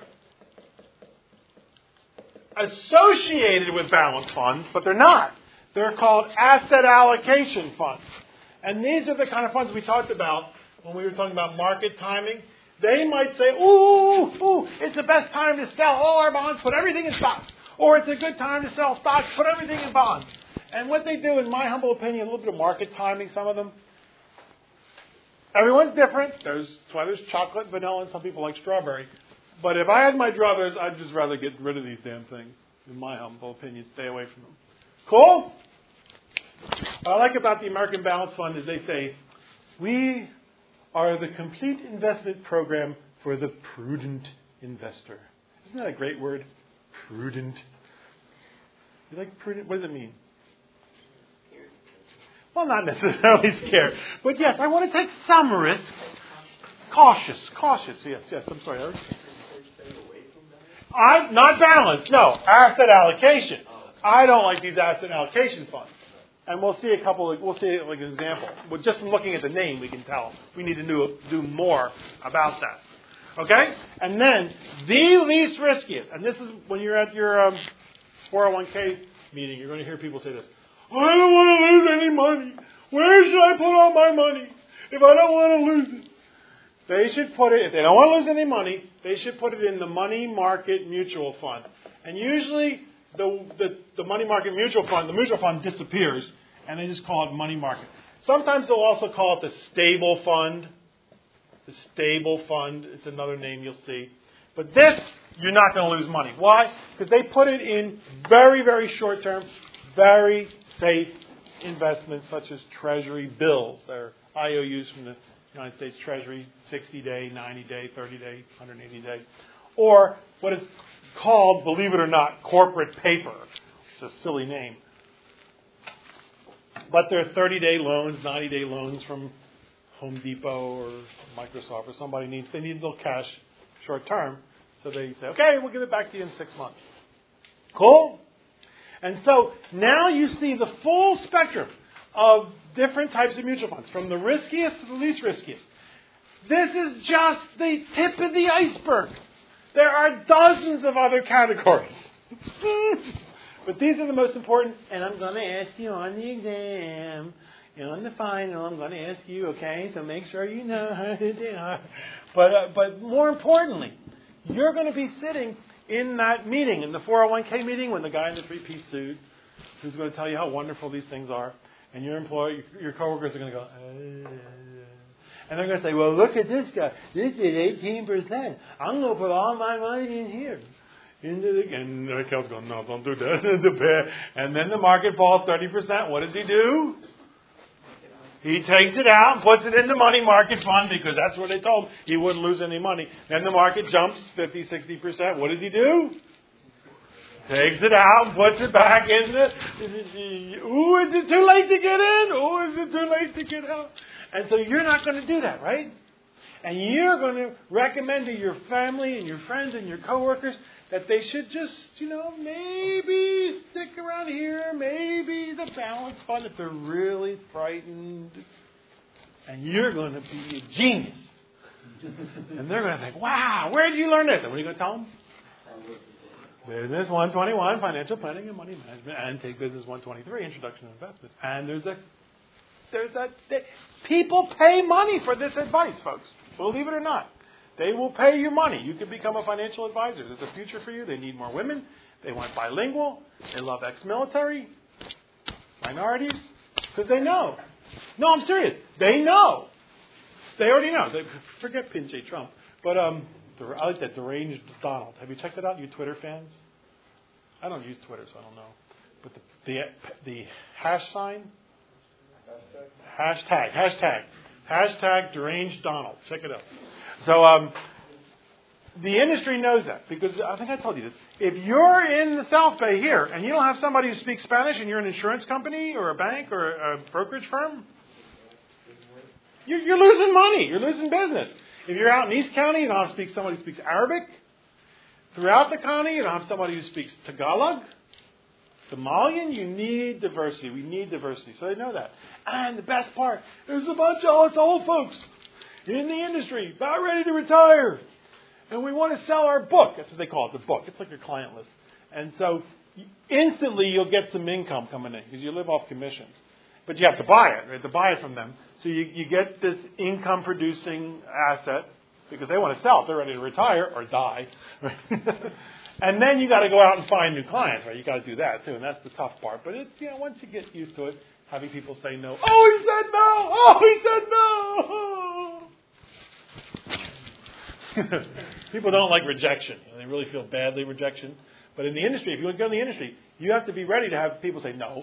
associated with balanced funds, but they're not. They're called asset allocation funds. And these are the kind of funds we talked about when we were talking about market timing. They might say, ooh, it's the best time to sell all our bonds, put everything in stocks. Or it's a good time to sell stocks, put everything in bonds. And what they do, in my humble opinion, a little bit of market timing, some of them. Everyone's different. That's why there's chocolate, vanilla, and some people like strawberry. But if I had my druthers, I'd just rather get rid of these damn things. In my humble opinion, stay away from them. Cool? What I like about the American Balanced Fund is they say, we are the complete investment program for the prudent investor. Isn't that a great word? Prudent. You like prudent? What does it mean? Well, not necessarily scared. But yes, I want to take some risks. Cautious. Yes, I'm sorry, Eric. Not balance, no. Asset allocation. I don't like these asset allocation funds. And we'll see like an example. But just from looking at the name, we can tell we need to do more about that. Okay? And then, the least riskiest, and this is when you're at your 401k meeting, you're going to hear people say this, I don't want to lose any money. Where should I put all my money if I don't want to lose it? They should put it, if they don't want to lose any money, they should put it in the money market mutual fund. And usually, the money market mutual fund, the mutual fund disappears, and they just call it money market. Sometimes they'll also call it the stable fund. The stable fund, it's another name you'll see. But this, you're not going to lose money. Why? Because they put it in very, very short term, very safe investments such as Treasury bills. They're IOUs from the United States Treasury, 60-day, 90-day, 30-day, 180-day. Or what is called, believe it or not, corporate paper. It's a silly name. But they're 30-day loans, 90-day loans from Home Depot or Microsoft or somebody they need a little cash short term. So they say, okay, we'll give it back to you in 6 months. Cool? And so now you see the full spectrum of different types of mutual funds, from the riskiest to the least riskiest. This is just the tip of the iceberg. There are dozens of other categories. But these are the most important, and I'm going to ask you on the exam, and on the final, I'm going to ask you, okay, so make sure you know how to do it. But more importantly, you're going to be sitting in that meeting, in the 401k meeting, when the guy in the three-piece suit, who's going to tell you how wonderful these things are, and your coworkers are going to go, and they're going to say, well, look at this guy. This is 18%. I'm going to put all my money in here. And the accountant's going, no, don't do that. And then the market falls 30%. What does he do? He takes it out and puts it in the money market fund because that's what they told him. He wouldn't lose any money. Then the market jumps 50, 60%. What does he do? Takes it out and puts it back in the... Ooh, is it too late to get in? Ooh, is it too late to get out? And so you're not going to do that, right? And you're going to recommend to your family and your friends and your coworkers that they should just, maybe stick around here, maybe the balance fund if they're really frightened. And you're going to be a genius. And they're going to think, wow, where did you learn this? And what are you going to tell them? Business 121, Financial Planning and Money Management, and Take Business 123, Introduction to Investments. And people pay money for this advice, folks. Believe it or not. They will pay you money. You can become a financial advisor. There's a future for you. They need more women. They want bilingual. They love ex-military, minorities, because they know. No, I'm serious. They know. They already know. Forget Pinche Trump. But I like that deranged Donald. Have you checked that out, you Twitter fans? I don't use Twitter, so I don't know. But the hash sign? Hashtag deranged Donald. Check it out. So the industry knows that because I think I told you this. If you're in the South Bay here and you don't have somebody who speaks Spanish and you're an insurance company or a bank or a brokerage firm, you're losing money. You're losing business. If you're out in East County, you don't have somebody who speaks Arabic. Throughout the county, you don't have somebody who speaks Tagalog, Somalian. You need diversity. We need diversity. So they know that. And the best part, there's a bunch of us old folks in the industry, about ready to retire. And we want to sell our book. That's what they call it, the book. It's like your client list. And so instantly you'll get some income coming in because you live off commissions. But you have to buy it. You have to buy it from them. So you get this income-producing asset because they want to sell it. They're ready to retire or die. And then you got to go out and find new clients. Right? You got to do that too, and that's the tough part. But it's once you get used to it, having people say no. Oh, he said no. Oh, he said no. People don't like rejection. They really feel badly rejection. But in the industry, if you want to go in the industry, you have to be ready to have people say no.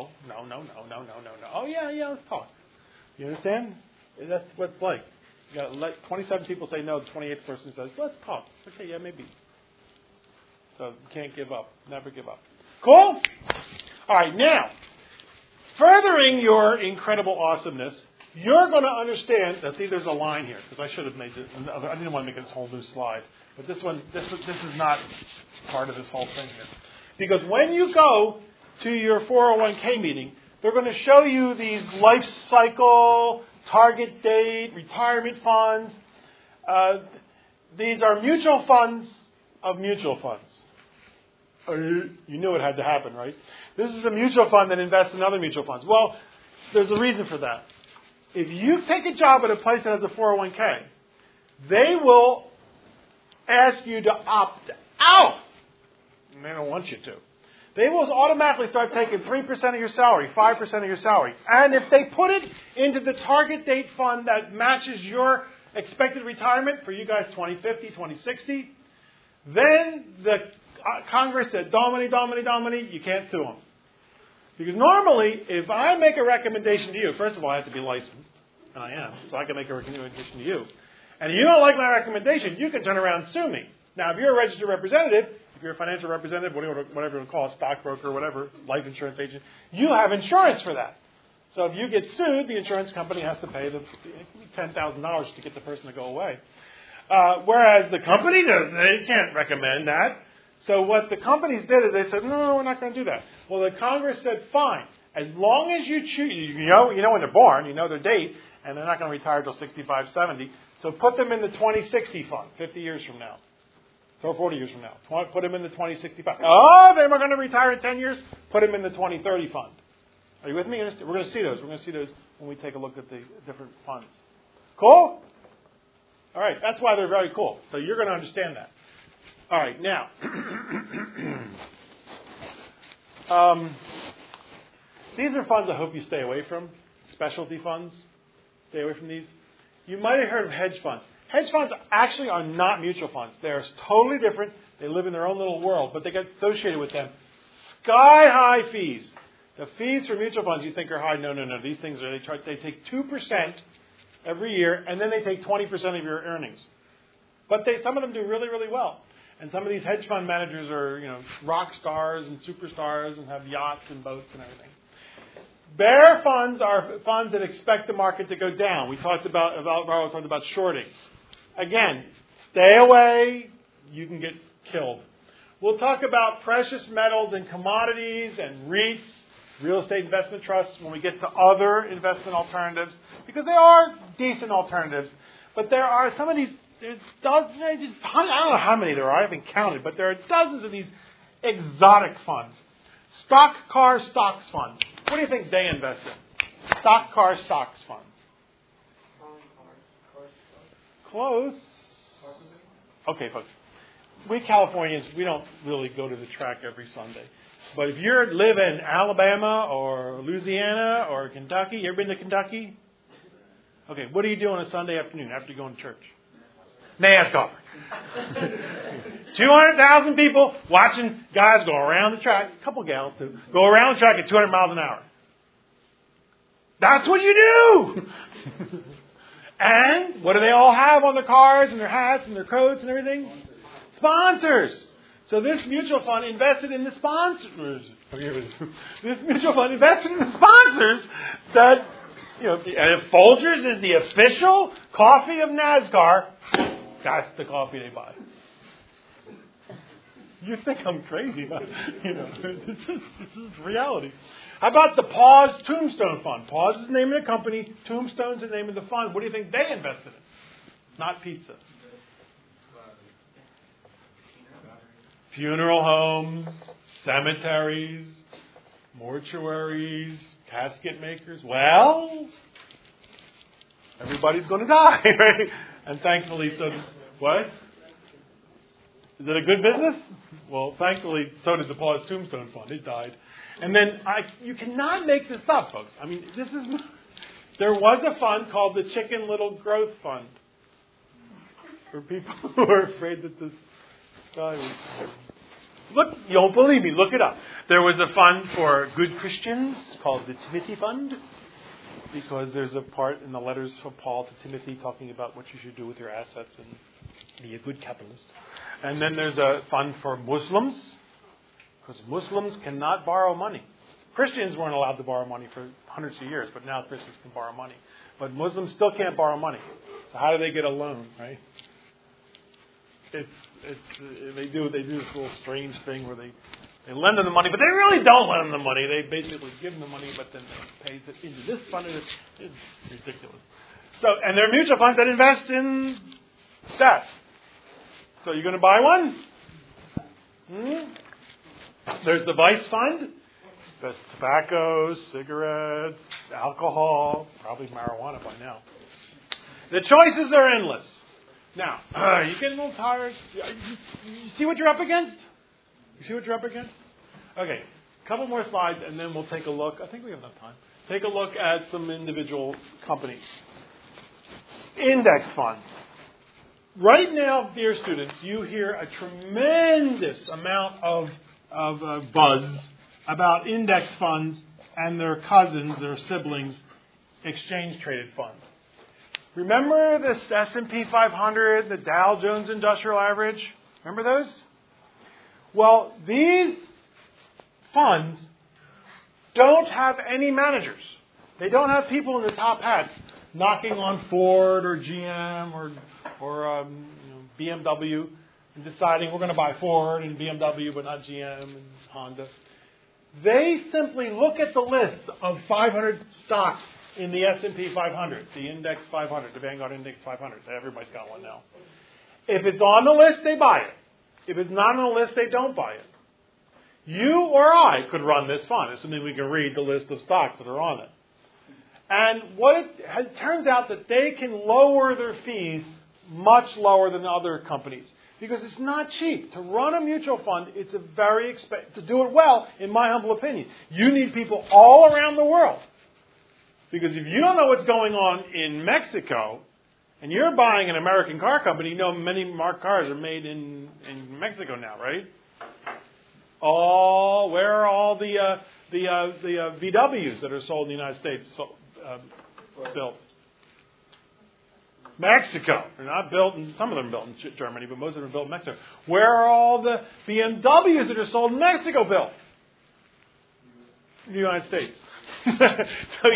Oh, yeah, let's talk. You understand? That's what it's like. You got to let 27 people say no. The 28th person says, let's talk. Okay, yeah, maybe. So you can't give up. Never give up. Cool? All right, now, furthering your incredible awesomeness, you're going to understand. Now, see, there's a line here because I should have made this. I didn't want to make this whole new slide, but this is not part of this whole thing here. Because when you go to your 401k meeting, they're going to show you these life cycle, target date, retirement funds. These are mutual funds of mutual funds. You knew it had to happen, right? This is a mutual fund that invests in other mutual funds. Well, there's a reason for that. If you take a job at a place that has a 401k, they will ask you to opt out. And they don't want you to. They will automatically start taking 3% of your salary, 5% of your salary. And if they put it into the target date fund that matches your expected retirement for you guys 2050, 2060, then the Congress said, Domini, you can't sue them. Because normally, if I make a recommendation to you, first of all, I have to be licensed, and I am, so I can make a recommendation to you. And if you don't like my recommendation, you can turn around and sue me. Now, if you're a registered representative, if you're a financial representative, whatever you want to call it, stockbroker, whatever, life insurance agent, you have insurance for that. So if you get sued, the insurance company has to pay $10,000 to get the person to go away. Whereas the company they can't recommend that. So what the companies did is they said, no, we're not going to do that. Well, the Congress said, fine. As long as you choose, you know when they're born, you know their date, and they're not going to retire until 65, 70. So put them in the 2060 fund, 50 years from now. Or 40 years from now. Put them in the 2065. Oh, then we're going to retire in 10 years. Put them in the 2030 fund. Are you with me? We're going to see those. We're going to see those when we take a look at the different funds. Cool? All right. That's why they're very cool. So you're going to understand that. All right. Now, these are funds I hope you stay away from. Specialty funds. Stay away from these. You might have heard of hedge funds. Hedge funds actually are not mutual funds. They are totally different. They live in their own little world, but they get associated with them. Sky-high fees. The fees for mutual funds you think are high. No. These things they take 2% every year, and then they take 20% of your earnings. But some of them do really, really well. And some of these hedge fund managers are, rock stars and superstars and have yachts and boats and everything. Bear funds are funds that expect the market to go down. We talked about shorting. Again, stay away. You can get killed. We'll talk about precious metals and commodities and REITs, real estate investment trusts, when we get to other investment alternatives, because they are decent alternatives. But there are some of these, there's dozens, I don't know how many there are, I haven't counted, but there are dozens of these exotic funds. Stock car stocks funds. What do you think they invest in? Stock car stocks funds. Close. Okay, folks. We Californians, we don't really go to the track every Sunday. But if you live in Alabama or Louisiana or Kentucky, you ever been to Kentucky? Okay, what do you do on a Sunday afternoon after you go to church? NASCAR. 200,000 people watching guys go around the track, a couple gals too, go around the track at 200 miles an hour. That's what you do! And what do they all have on their cars and their hats and their coats and everything? Sponsors. So this mutual fund invested in the sponsors. This mutual fund invested in the sponsors that, and if Folgers is the official coffee of NASCAR, that's the coffee they buy. You think I'm crazy, but, this is reality. How about the Pause Tombstone Fund? Pause is the name of the company. Tombstone's the name of the fund. What do you think they invested in? Not pizza. Funeral homes, cemeteries, mortuaries, casket makers. Well, everybody's going to die, right? And thankfully, so what? Is it a good business? Well, thankfully, so did the Pause Tombstone Fund. It died. And then you cannot make this up, folks. I mean, there was a fund called the Chicken Little Growth Fund for people who are afraid that the sky was... Look, you don't believe me. Look it up. There was a fund for good Christians called the Timothy Fund, because there's a part in the letters from Paul to Timothy talking about what you should do with your assets and be a good capitalist. And then there's a fund for Muslims, because Muslims cannot borrow money. Christians weren't allowed to borrow money for hundreds of years, but now Christians can borrow money. But Muslims still can't borrow money. So how do they get a loan, right? They do this little strange thing where they lend them the money, but they really don't lend them the money. They basically give them the money, but then they pay it into this fund. It's ridiculous. So, and there are mutual funds that invest in that. So you're going to buy one? There's the Vice Fund. That's tobacco, cigarettes, alcohol, probably marijuana by now. The choices are endless. Now, you getting a little tired? You see what you're up against? You see what you're up against? Okay, a couple more slides and then we'll take a look. I think we have enough time. Take a look at some individual companies. Index funds. Right now, dear students, you hear a tremendous amount of buzz about index funds and their cousins, their siblings, exchange-traded funds. Remember this S&P 500, the Dow Jones Industrial Average? Remember those? Well, these funds don't have any managers. They don't have people in the top hats knocking on Ford or GM or BMW and deciding we're going to buy Ford and BMW but not GM and Honda. They simply look at the list of 500 stocks in the S&P 500, the Index 500, the Vanguard Index 500. Everybody's got one now. If it's on the list, they buy it. If it's not on the list, they don't buy it. You or I could run this fund, assuming we can read the list of stocks that are on it. And it turns out that they can lower their fees much lower than other companies. Because it's not cheap. To run a mutual fund, it's a very expensive. To do it well, in my humble opinion, you need people all around the world. Because if you don't know what's going on in Mexico, and you're buying an American car company, you know many marked cars are made in Mexico now, right? Where are all the VWs that are sold in the United States built? Mexico. They're not built, some of them are built in Germany, but most of them are built in Mexico. Where are all the BMWs that are sold in Mexico built? In the United States. So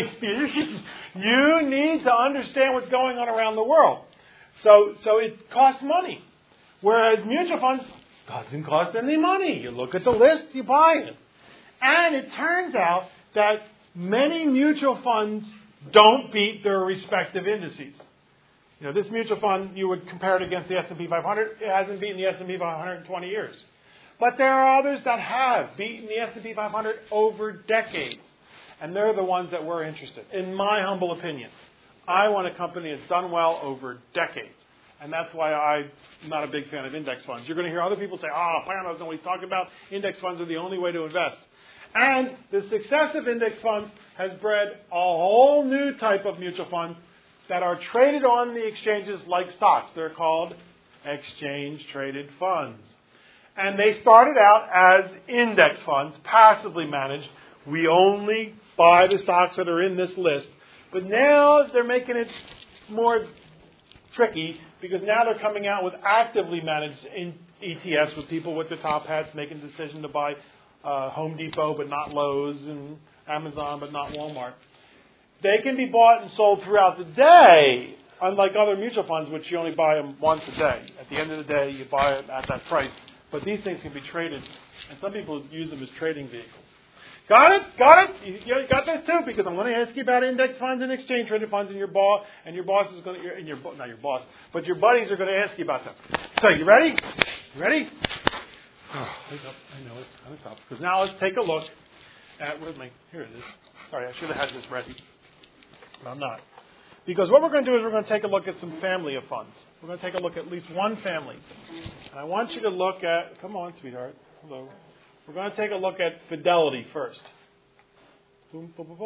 you need to understand what's going on around the world. So it costs money. Whereas mutual funds doesn't cost any money. You look at the list, you buy it. And it turns out that many mutual funds don't beat their respective indices. You know, this mutual fund, you would compare it against the S&P 500. It hasn't beaten the S&P 500 in 20 years. But there are others that have beaten the S&P 500 over decades. And they're the ones that we're interested in. In my humble opinion, I want a company that's done well over decades. And that's why I'm not a big fan of index funds. You're going to hear other people say, Pam doesn't know what he's talking about. Index funds are the only way to invest. And the success of index funds has bred a whole new type of mutual fund that are traded on the exchanges like stocks. They're called exchange-traded funds. And they started out as index funds, passively managed. We only buy the stocks that are in this list. But now they're making it more tricky because now they're coming out with actively managed ETFs with people with the top hats making the decision to buy Home Depot but not Lowe's and Amazon but not Walmart. They can be bought and sold throughout the day, unlike other mutual funds, which you only buy them once a day. At the end of the day, you buy it at that price. But these things can be traded, and some people use them as trading vehicles. Got it? Got it? You got that too? Because I'm going to ask you about index funds and exchange-traded funds, and your boss is going to, not your boss, but your buddies are going to ask you about them. So, you ready? You ready? Oh, I know it's kind of tough. Because now let's take a look at, here it is. Sorry, I should have had this ready. But I'm not. Because what we're going to do is we're going to take a look at some family of funds. We're going to take a look at least one family. And I want you to look at, come on, sweetheart. Hello. We're going to take a look at Fidelity first. Why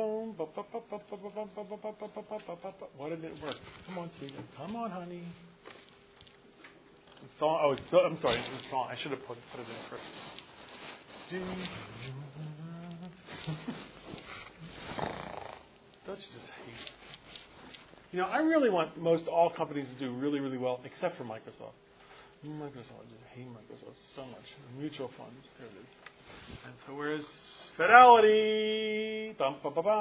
didn't it work? Come on, sweetheart. Come on, honey. I'm sorry, it's installed. I should have put it in first. Don't you just hate? You know, I really want most all companies to do really, really well, except for Microsoft. I just hate Microsoft so much. Mutual funds, there it is. And so where's Fidelity. Now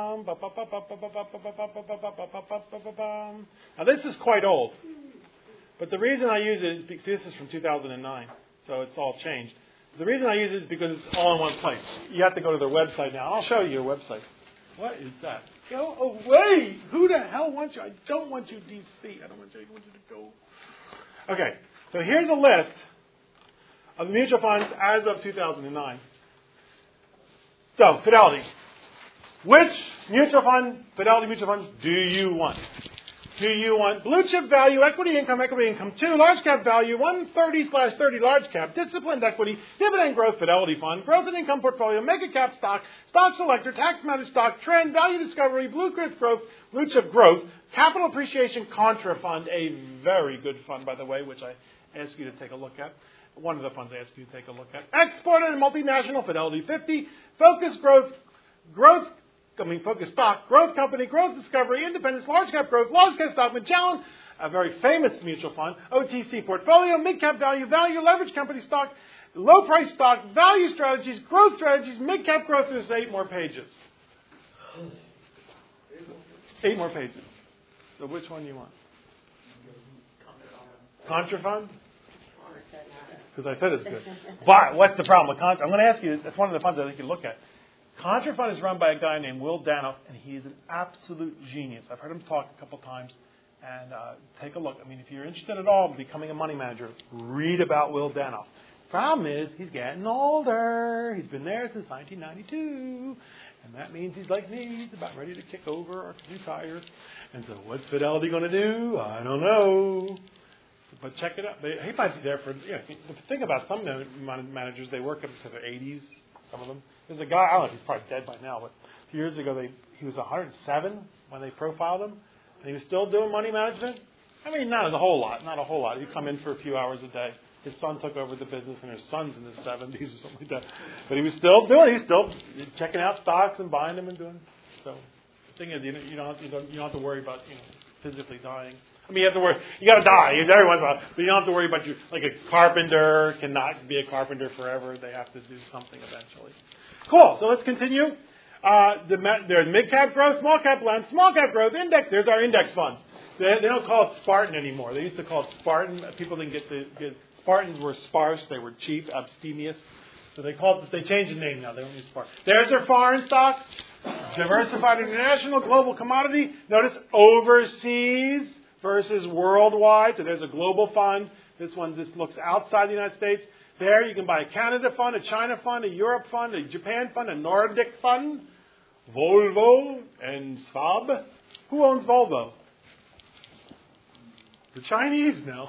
this is quite old, but the reason I use it is because this is from 2009, so it's all changed. The reason I use it is because it's all in one place. You have to go to their website now. I'll show you your website. What is that? Go away! Who the hell wants you? I don't want you, DC. I want you to go. Okay, so here's a list of the mutual funds as of 2009. So, Fidelity. Which mutual fund, Fidelity mutual fund, do you want? Do you want blue chip value, equity income 2, large cap value, 130/30 large cap, disciplined equity, dividend growth Fidelity fund, growth and income portfolio, mega cap stock, stock selector, tax managed stock, trend, value discovery, blue chip growth, capital appreciation contra fund, a very good fund, by the way, which I ask you to take a look at. One of the funds I ask you to take a look at. Exported and multinational Fidelity 50, focus focus stock, growth company, growth discovery, independence, large cap growth, large cap stock, Magellan, a very famous mutual fund, OTC portfolio, mid cap value, leverage company stock, low price stock, value strategies, growth strategies, mid cap growth. There's 8 more pages. 8 more pages. So which one do you want? Contra fund? Because I said it's good. But what's the problem with Contra? I'm going to ask you, that's one of the funds I think you look at. Contra Fund is run by a guy named Will Danoff, and he is an absolute genius. I've heard him talk a couple times, and take a look. I mean, if you're interested at all in becoming a money manager, read about Will Danoff. Problem is, he's getting older. He's been there since 1992, and that means he's like me. He's about ready to kick over or to retire. And so what's Fidelity going to do? I don't know. But check it out. He might be there for, think about some managers, they work up to their 80s, some of them. There's a guy, I don't know if he's probably dead by now, but a few years ago he was 107 when they profiled him, and he was still doing money management. I mean, not a whole lot. He'd come in for a few hours a day. His son took over the business, and his son's in his 70s or something like that. But he was still checking out stocks and buying them and doing. So the thing is, you don't have to worry about physically dying. I mean, you have to worry. You got to die. Every once in a while, but you don't have to worry about like a carpenter cannot be a carpenter forever. They have to do something eventually. Cool. So let's continue. There's mid-cap growth, small-cap blend, small-cap growth, index. There's our index funds. They don't call it Spartan anymore. They used to call it Spartan. People didn't get Spartans were sparse. They were cheap, abstemious. So they changed the name now. They don't use Spartan. There's their foreign stocks. Diversified international, global commodity. Notice overseas versus worldwide. So there's a global fund. This one just looks outside the United States. There you can buy a Canada fund, a China fund, a Europe fund, a Japan fund, a Nordic fund, Volvo and Schwab. Who owns Volvo? The Chinese now.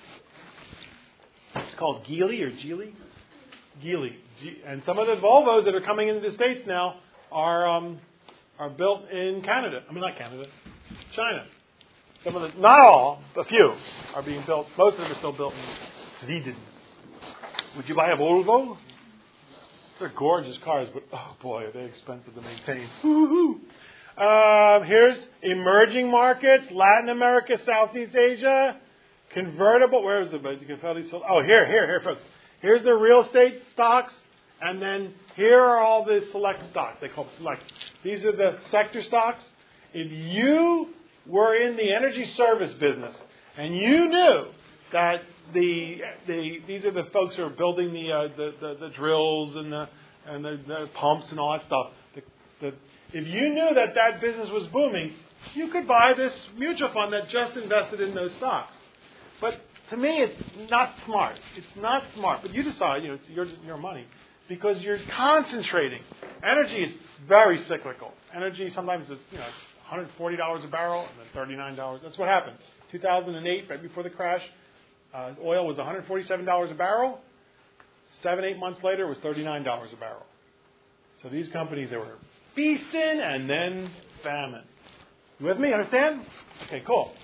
It's called Geely or Geely. Geely. And some of the Volvos that are coming into the States now are built in Canada. I mean, not Canada, China. Some of not all, a few are being built. Most of them are still built in Sweden. Would you buy a Volvo? They're gorgeous cars, but oh boy, are they expensive to maintain. Woo-hoo. Here's emerging markets, Latin America, Southeast Asia, convertible. Where is it? Oh, here, folks. Here's the real estate stocks, and then here are all the select stocks. They call them select. These are the sector stocks. If you were in the energy service business and you knew that these are the folks who are building the drills and the pumps and all that stuff. If you knew that business was booming, you could buy this mutual fund that just invested in those stocks. But to me, it's not smart. It's not smart. But you decide. It's your money because you're concentrating. Energy is very cyclical. Energy sometimes is $140 a barrel and then $39. That's what happened. 2008, right before the crash. Oil was $147 a barrel. 7-8 months later, it was $39 a barrel. So these companies, they were feasting and then famine. You with me? Understand? Okay, cool.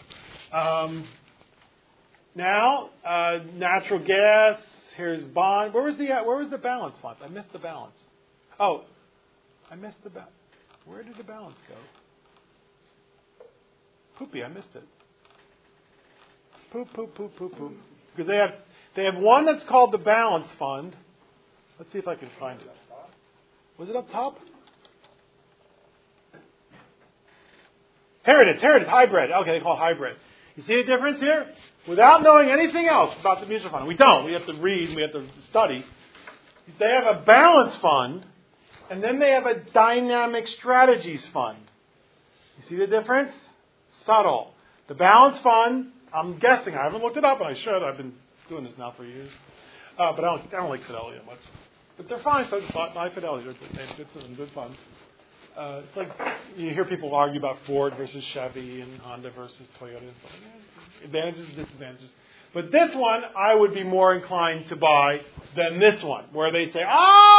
Now, natural gas. Here's bond. Where was the balance fund? I missed the balance. Oh, I missed the balance. Where did the balance go? Poopy, I missed it. Poop. Because they have one that's called the balance fund. Let's see if I can find it. Was it up top? Here it is, hybrid. Okay, they call it hybrid. You see the difference here? Without knowing anything else about the mutual fund. We don't. We have to read, we have to study. They have a balanced fund, and then they have a dynamic strategies fund. You see the difference? Subtle. The balanced fund, I'm guessing, I haven't looked it up, and I should. I've been doing this now for years. But I don't like Fidelity much. But they're fine. So buy Fidelity. They have good funds. It's like you hear people argue about Ford versus Chevy and Honda versus Toyota and stuff. Advantages and disadvantages. But this one, I would be more inclined to buy than this one, where they say,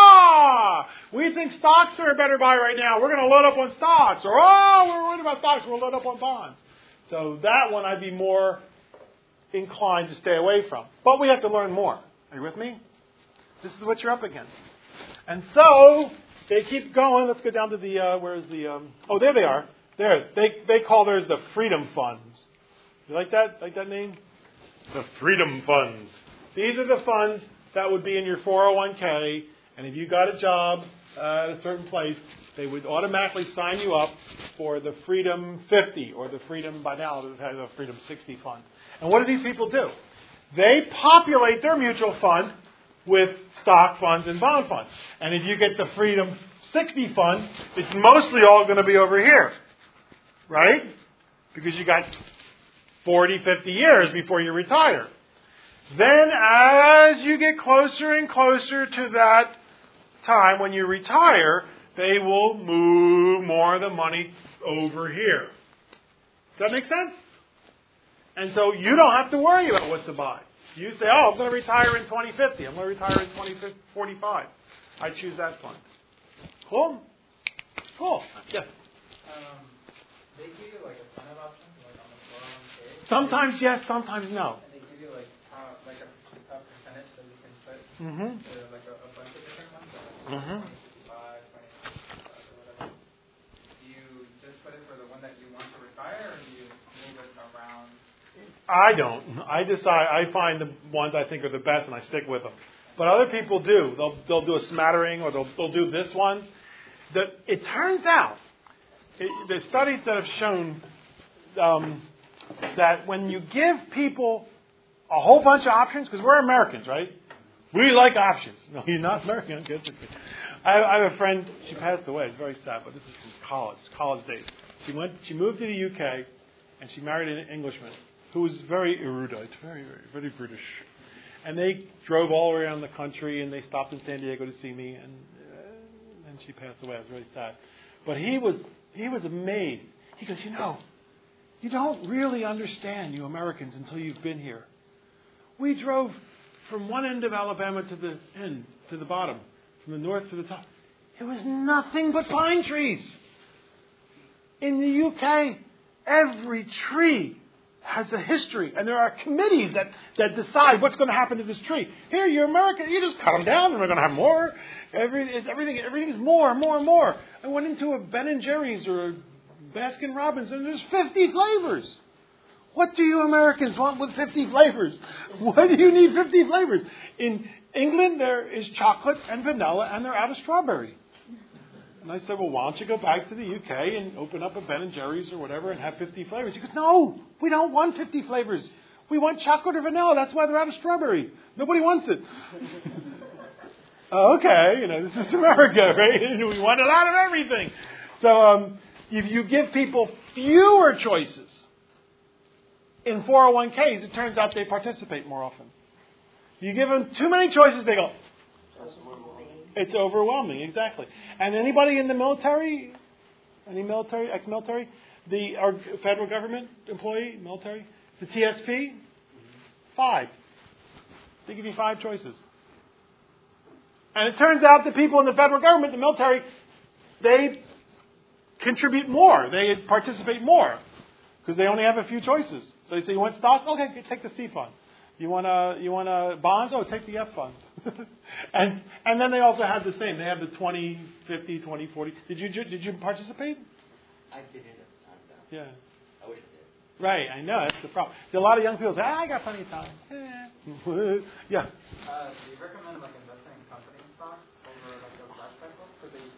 we think stocks are a better buy right now. We're going to load up on stocks. Or, we're worried about stocks. We'll load up on bonds. So that one I'd be more inclined to stay away from. But we have to learn more. Are you with me? This is what you're up against. And so they keep going. Let's go down to the, where's the, there they are. There. They call theirs the Freedom Funds. You like that? Like that name? The Freedom Funds. These are the funds that would be in your 401k, and if you got a job at a certain place, they would automatically sign you up for the Freedom 50 or the Freedom, by now they've had a Freedom 60 fund. And what do these people do? They populate their mutual fund with stock funds and bond funds. And if you get the Freedom 60 fund, it's mostly all going to be over here. Right? Because you got 40, 50 years before you retire. Then as you get closer and closer to that time when you retire, they will move more of the money over here. Does that make sense? And so you don't have to worry about what to buy. You say, I'm going to retire in 2050. I'm going to retire in 2045. I choose that fund. Cool? Cool. Yes. They give you like a ton of options, like on the 401k. Sometimes yes, sometimes no. And they give you like a percentage that you can put. Mm-hmm. Like a bunch of different ones. Mm-hmm. 20, 55, 20, or whatever. Do you just put it for the one that you want to retire, or do you move it around? I don't. I decide. I find the ones I think are the best, and I stick with them. But other people do. They'll do a smattering, or they'll do this one. It turns out, the studies that have shown that when you give people a whole bunch of options, because we're Americans, right? We like options. No, you're not American. I have a friend. She passed away. It's very sad, but this is from college days. She moved to the UK, and she married an Englishman who was very erudite, very, very, very British. And they drove all around the country, and they stopped in San Diego to see me, and she passed away. It was really sad. But he was amazed. He goes, you don't really understand, you Americans, until you've been here. We drove from one end of Alabama to the end, to the bottom, from the north to the top. It was nothing but pine trees. In the UK, every tree has a history, and there are committees that decide what's going to happen to this tree. Here, you're American, you just cut them down, and we're going to have more. Everything is more and more and more. I went into a Ben & Jerry's or a Baskin Robbins, and there's 50 flavors. What do you Americans want with 50 flavors? Why do you need 50 flavors? In England, there is chocolate and vanilla, and they're out of strawberry. And I said, well, why don't you go back to the UK and open up a Ben & Jerry's or whatever and have 50 flavors? He goes, no, we don't want 50 flavors. We want chocolate or vanilla. That's why they're out of strawberry. Nobody wants it. Okay, this is America, right? We want a lot of everything. So if you give people fewer choices in 401ks, it turns out they participate more often. You give them too many choices, they go, it's overwhelming, exactly. And anybody in the military, ex-military, our federal government employee, military, the TSP, 5. They give you 5 choices. And it turns out that people in the federal government, the military, they contribute more. They participate more because they only have a few choices. So they say, you want stocks? Okay, take the C fund. You want bonds? Oh, take the F fund. and then they also have the same. They have the 20, 50, 20, 40. Did you participate? I didn't have time though. Yeah. I wish I did. Right, I know, that's the problem. A lot of young people say, I got plenty of time. Yeah. Do you recommend like investing in company stock over like a life cycle? Because they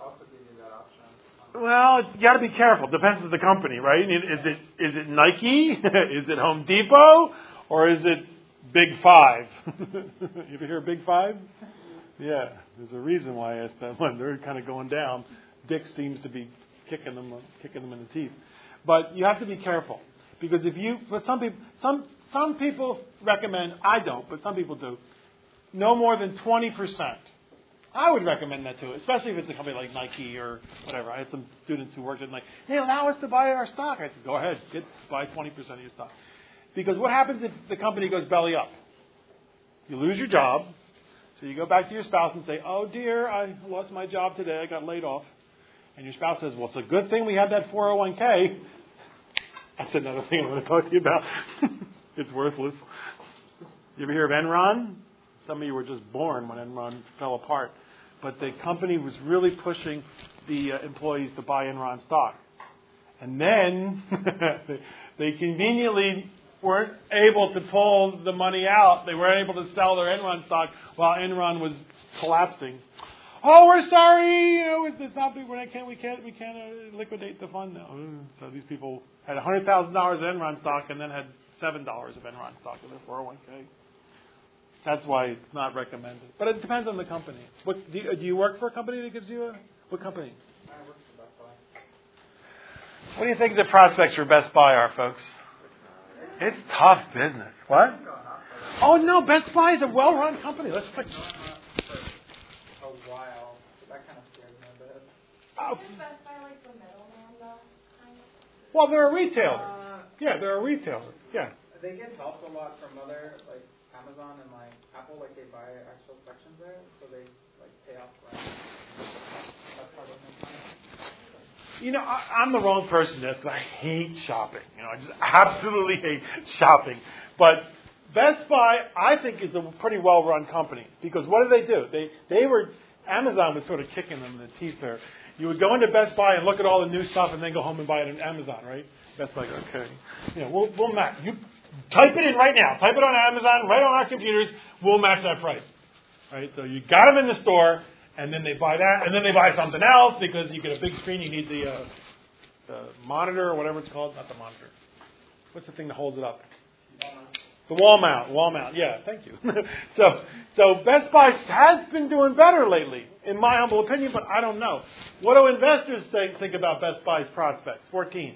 also give you that option. Well, you got to be careful. Depends on the company, right? Is it Nike? Is it Home Depot? Or is it Big Five? You ever hear of Big Five? Yeah, there's a reason why I asked that one. They're kind of going down. Dick seems to be kicking them in the teeth. But you have to be careful because but some people recommend. I don't, but some people do. No more than 20%. I would recommend that too, especially if it's a company like Nike or whatever. I had some students who worked at Nike. Hey, allow us to buy our stock. I said, go ahead, buy 20% of your stock. Because what happens if the company goes belly up? You lose your job. So you go back to your spouse and say, oh dear, I lost my job today. I got laid off. And your spouse says, well, it's a good thing we had that 401k. That's another thing I'm going to talk to you about. It's worthless. You ever hear of Enron? Some of you were just born when Enron fell apart. But the company was really pushing the employees to buy Enron stock. And then they conveniently weren't able to pull the money out. They weren't able to sell their Enron stock while Enron was collapsing. Oh, we're sorry. It's not. We can't liquidate the fund now. So these people had $100,000 of Enron stock and then had $7 of Enron stock in their 401k. That's why it's not recommended. But it depends on the company. Do you work for a company that gives you what company? I work for Best Buy. What do you think the prospects for Best Buy are, folks? It's tough business. What? Oh, no, Best Buy is a well-run company. Let's pick. For a while. That kind of scares me a bit. Isn't Best Buy like the middleman, though? Kind of? Well, they're a retailer. Yeah, they're a retailer. Yeah. They get help a lot from other, like, Amazon and, like, Apple, like, they buy actual sections there, so they, like, pay off rent. That's how they make money. I'm the wrong person to ask because I hate shopping. I just absolutely hate shopping. But Best Buy, I think, is a pretty well-run company because what do? Amazon was sort of kicking them in the teeth there. You would go into Best Buy and look at all the new stuff and then go home and buy it on Amazon, right? Best Buy, okay. We'll match. You type it in right now. Type it on Amazon, right on our computers. We'll match that price. Right? So you got them in the store, and then they buy that, and then they buy something else because you get a big screen. You need the monitor or whatever it's called. Not the monitor. What's the thing that holds it up? The wall mount. Wall mount. Yeah, thank you. So Best Buy has been doing better lately, in my humble opinion, but I don't know. What do investors think about Best Buy's prospects? 14.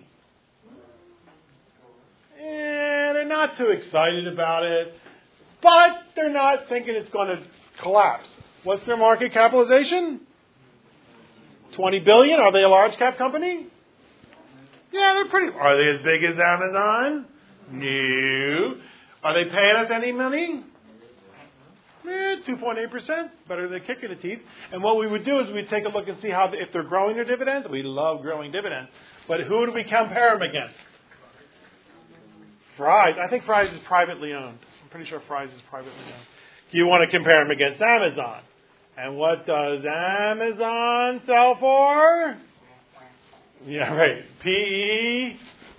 They're not too excited about it, but they're not thinking it's going to collapse. What's their market capitalization? $20 billion. Are they a large cap company? Yeah, they're pretty. Are they as big as Amazon? No. Are they paying us any money? 2.8%. Better than a kick in the teeth. And what we would do is we'd take a look and see if they're growing their dividends. We love growing dividends. But who do we compare them against? Fry's. I think Fry's is privately owned. I'm pretty sure Fry's is privately owned. You want to compare them against Amazon. And what does Amazon sell for? Yeah, right. PE.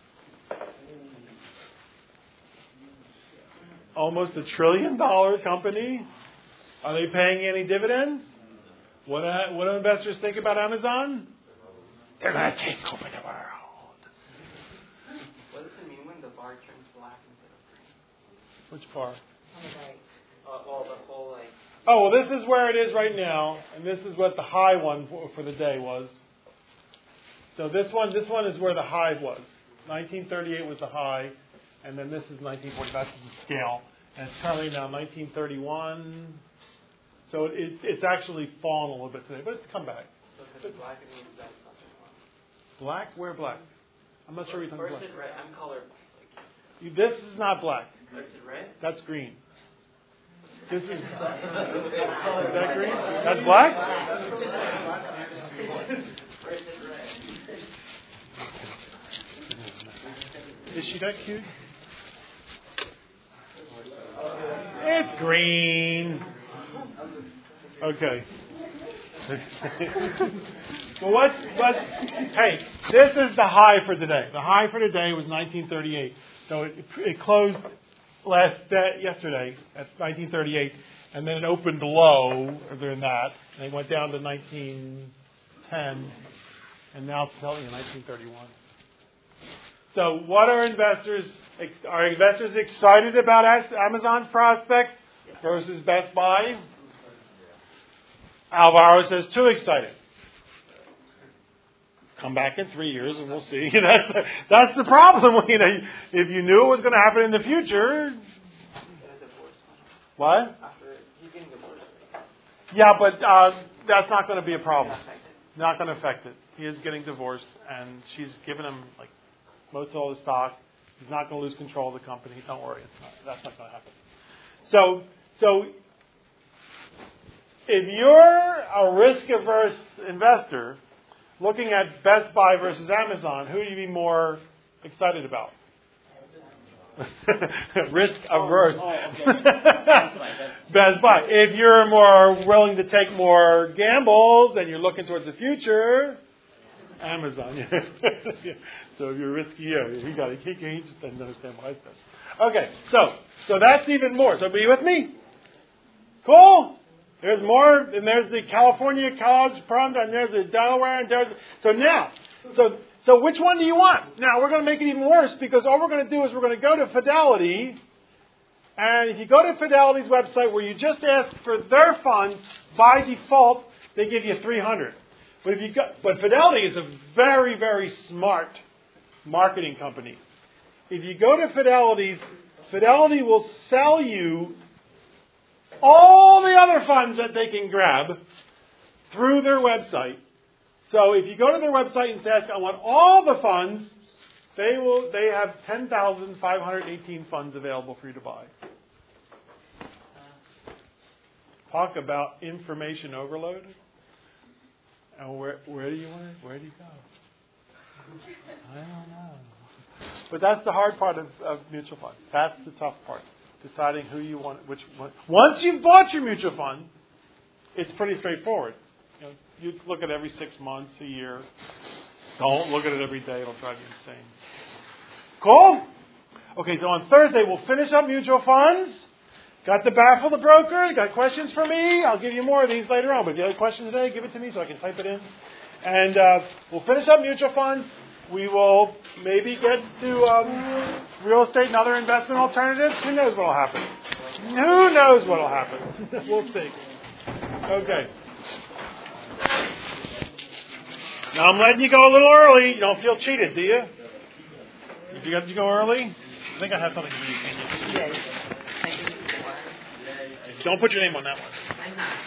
Almost $1 trillion company. Are they paying any dividends? What do investors think about Amazon? They're going to take over the world. What does it mean when the bar turns black instead of green? Which bar? The whole like. Oh, well, this is where it is right now, and this is what the high one for the day was. So this one is where the high was. 1938 was the high, and then this is 1940. That's the scale, and it's currently now 1931. So it's actually fallen a little bit today, but it's come back. So if it's black, it means that's not Black? Where black? I'm not sure you're talking black. black. Or is it red? I'm colorblind. This is not black. Or is it red? That's green. This is. Is that green? That's black? Or is it red? Is she that cute? It's green. Okay. Well, hey, this is the high for today. The high for today was 1938. So it closed yesterday at 1938, and then it opened low than that, and it went down to 1920 10, and now it's telling you 1931. So what are investors excited about Amazon's prospects versus Best Buy? Alvaro says too excited. Come back in 3 years and we'll see. That's the problem. If you knew it was going to happen in the future. What? He's getting divorced. Yeah, but that's not going to be a problem. Not going to affect it. He is getting divorced, and she's given him like most of all the stock. He's not going to lose control of the company. Don't worry, that's not going to happen. So if you're a risk-averse investor looking at Best Buy versus Amazon, who would you be more excited about? Risk-averse. Best Buy. If you're more willing to take more gambles and you're looking towards the future, Amazon. So if you're risky, he just doesn't understand what I said. Okay, so that's even more. So be with me? Cool? There's more, and there's the California College Prom, and there's the Delaware, and there's... So which one do you want? Now, we're going to make it even worse, because all we're going to do is we're going to go to Fidelity, and if you go to Fidelity's website where you just ask for their funds, by default, they give you $300. But Fidelity is a very, very smart marketing company. If you go to Fidelity will sell you all the other funds that they can grab through their website. So if you go to their website and ask, I want all the funds, they have 10,518 funds available for you to buy. Talk about information overload. And where do you go? I don't know. But that's the hard part of mutual funds. That's the tough part. Deciding who you want, which one. Once you've bought your mutual fund, it's pretty straightforward. You look at it every 6 months, a year. Don't look at it every day. It'll drive you insane. Cool? Okay, so on Thursday, we'll finish up mutual funds. Got to baffle the broker? Got questions for me? I'll give you more of these later on. But if you have a question today, give it to me so I can type it in. And we'll finish up mutual funds. We will maybe get to real estate and other investment alternatives. Who knows what will happen? Who knows what will happen? We'll see. Okay. Now I'm letting you go a little early. You don't feel cheated, do you? If you got to go early? I think I have something for you, can you? Yes. I think it's more. Don't put your name on that one. I'm not.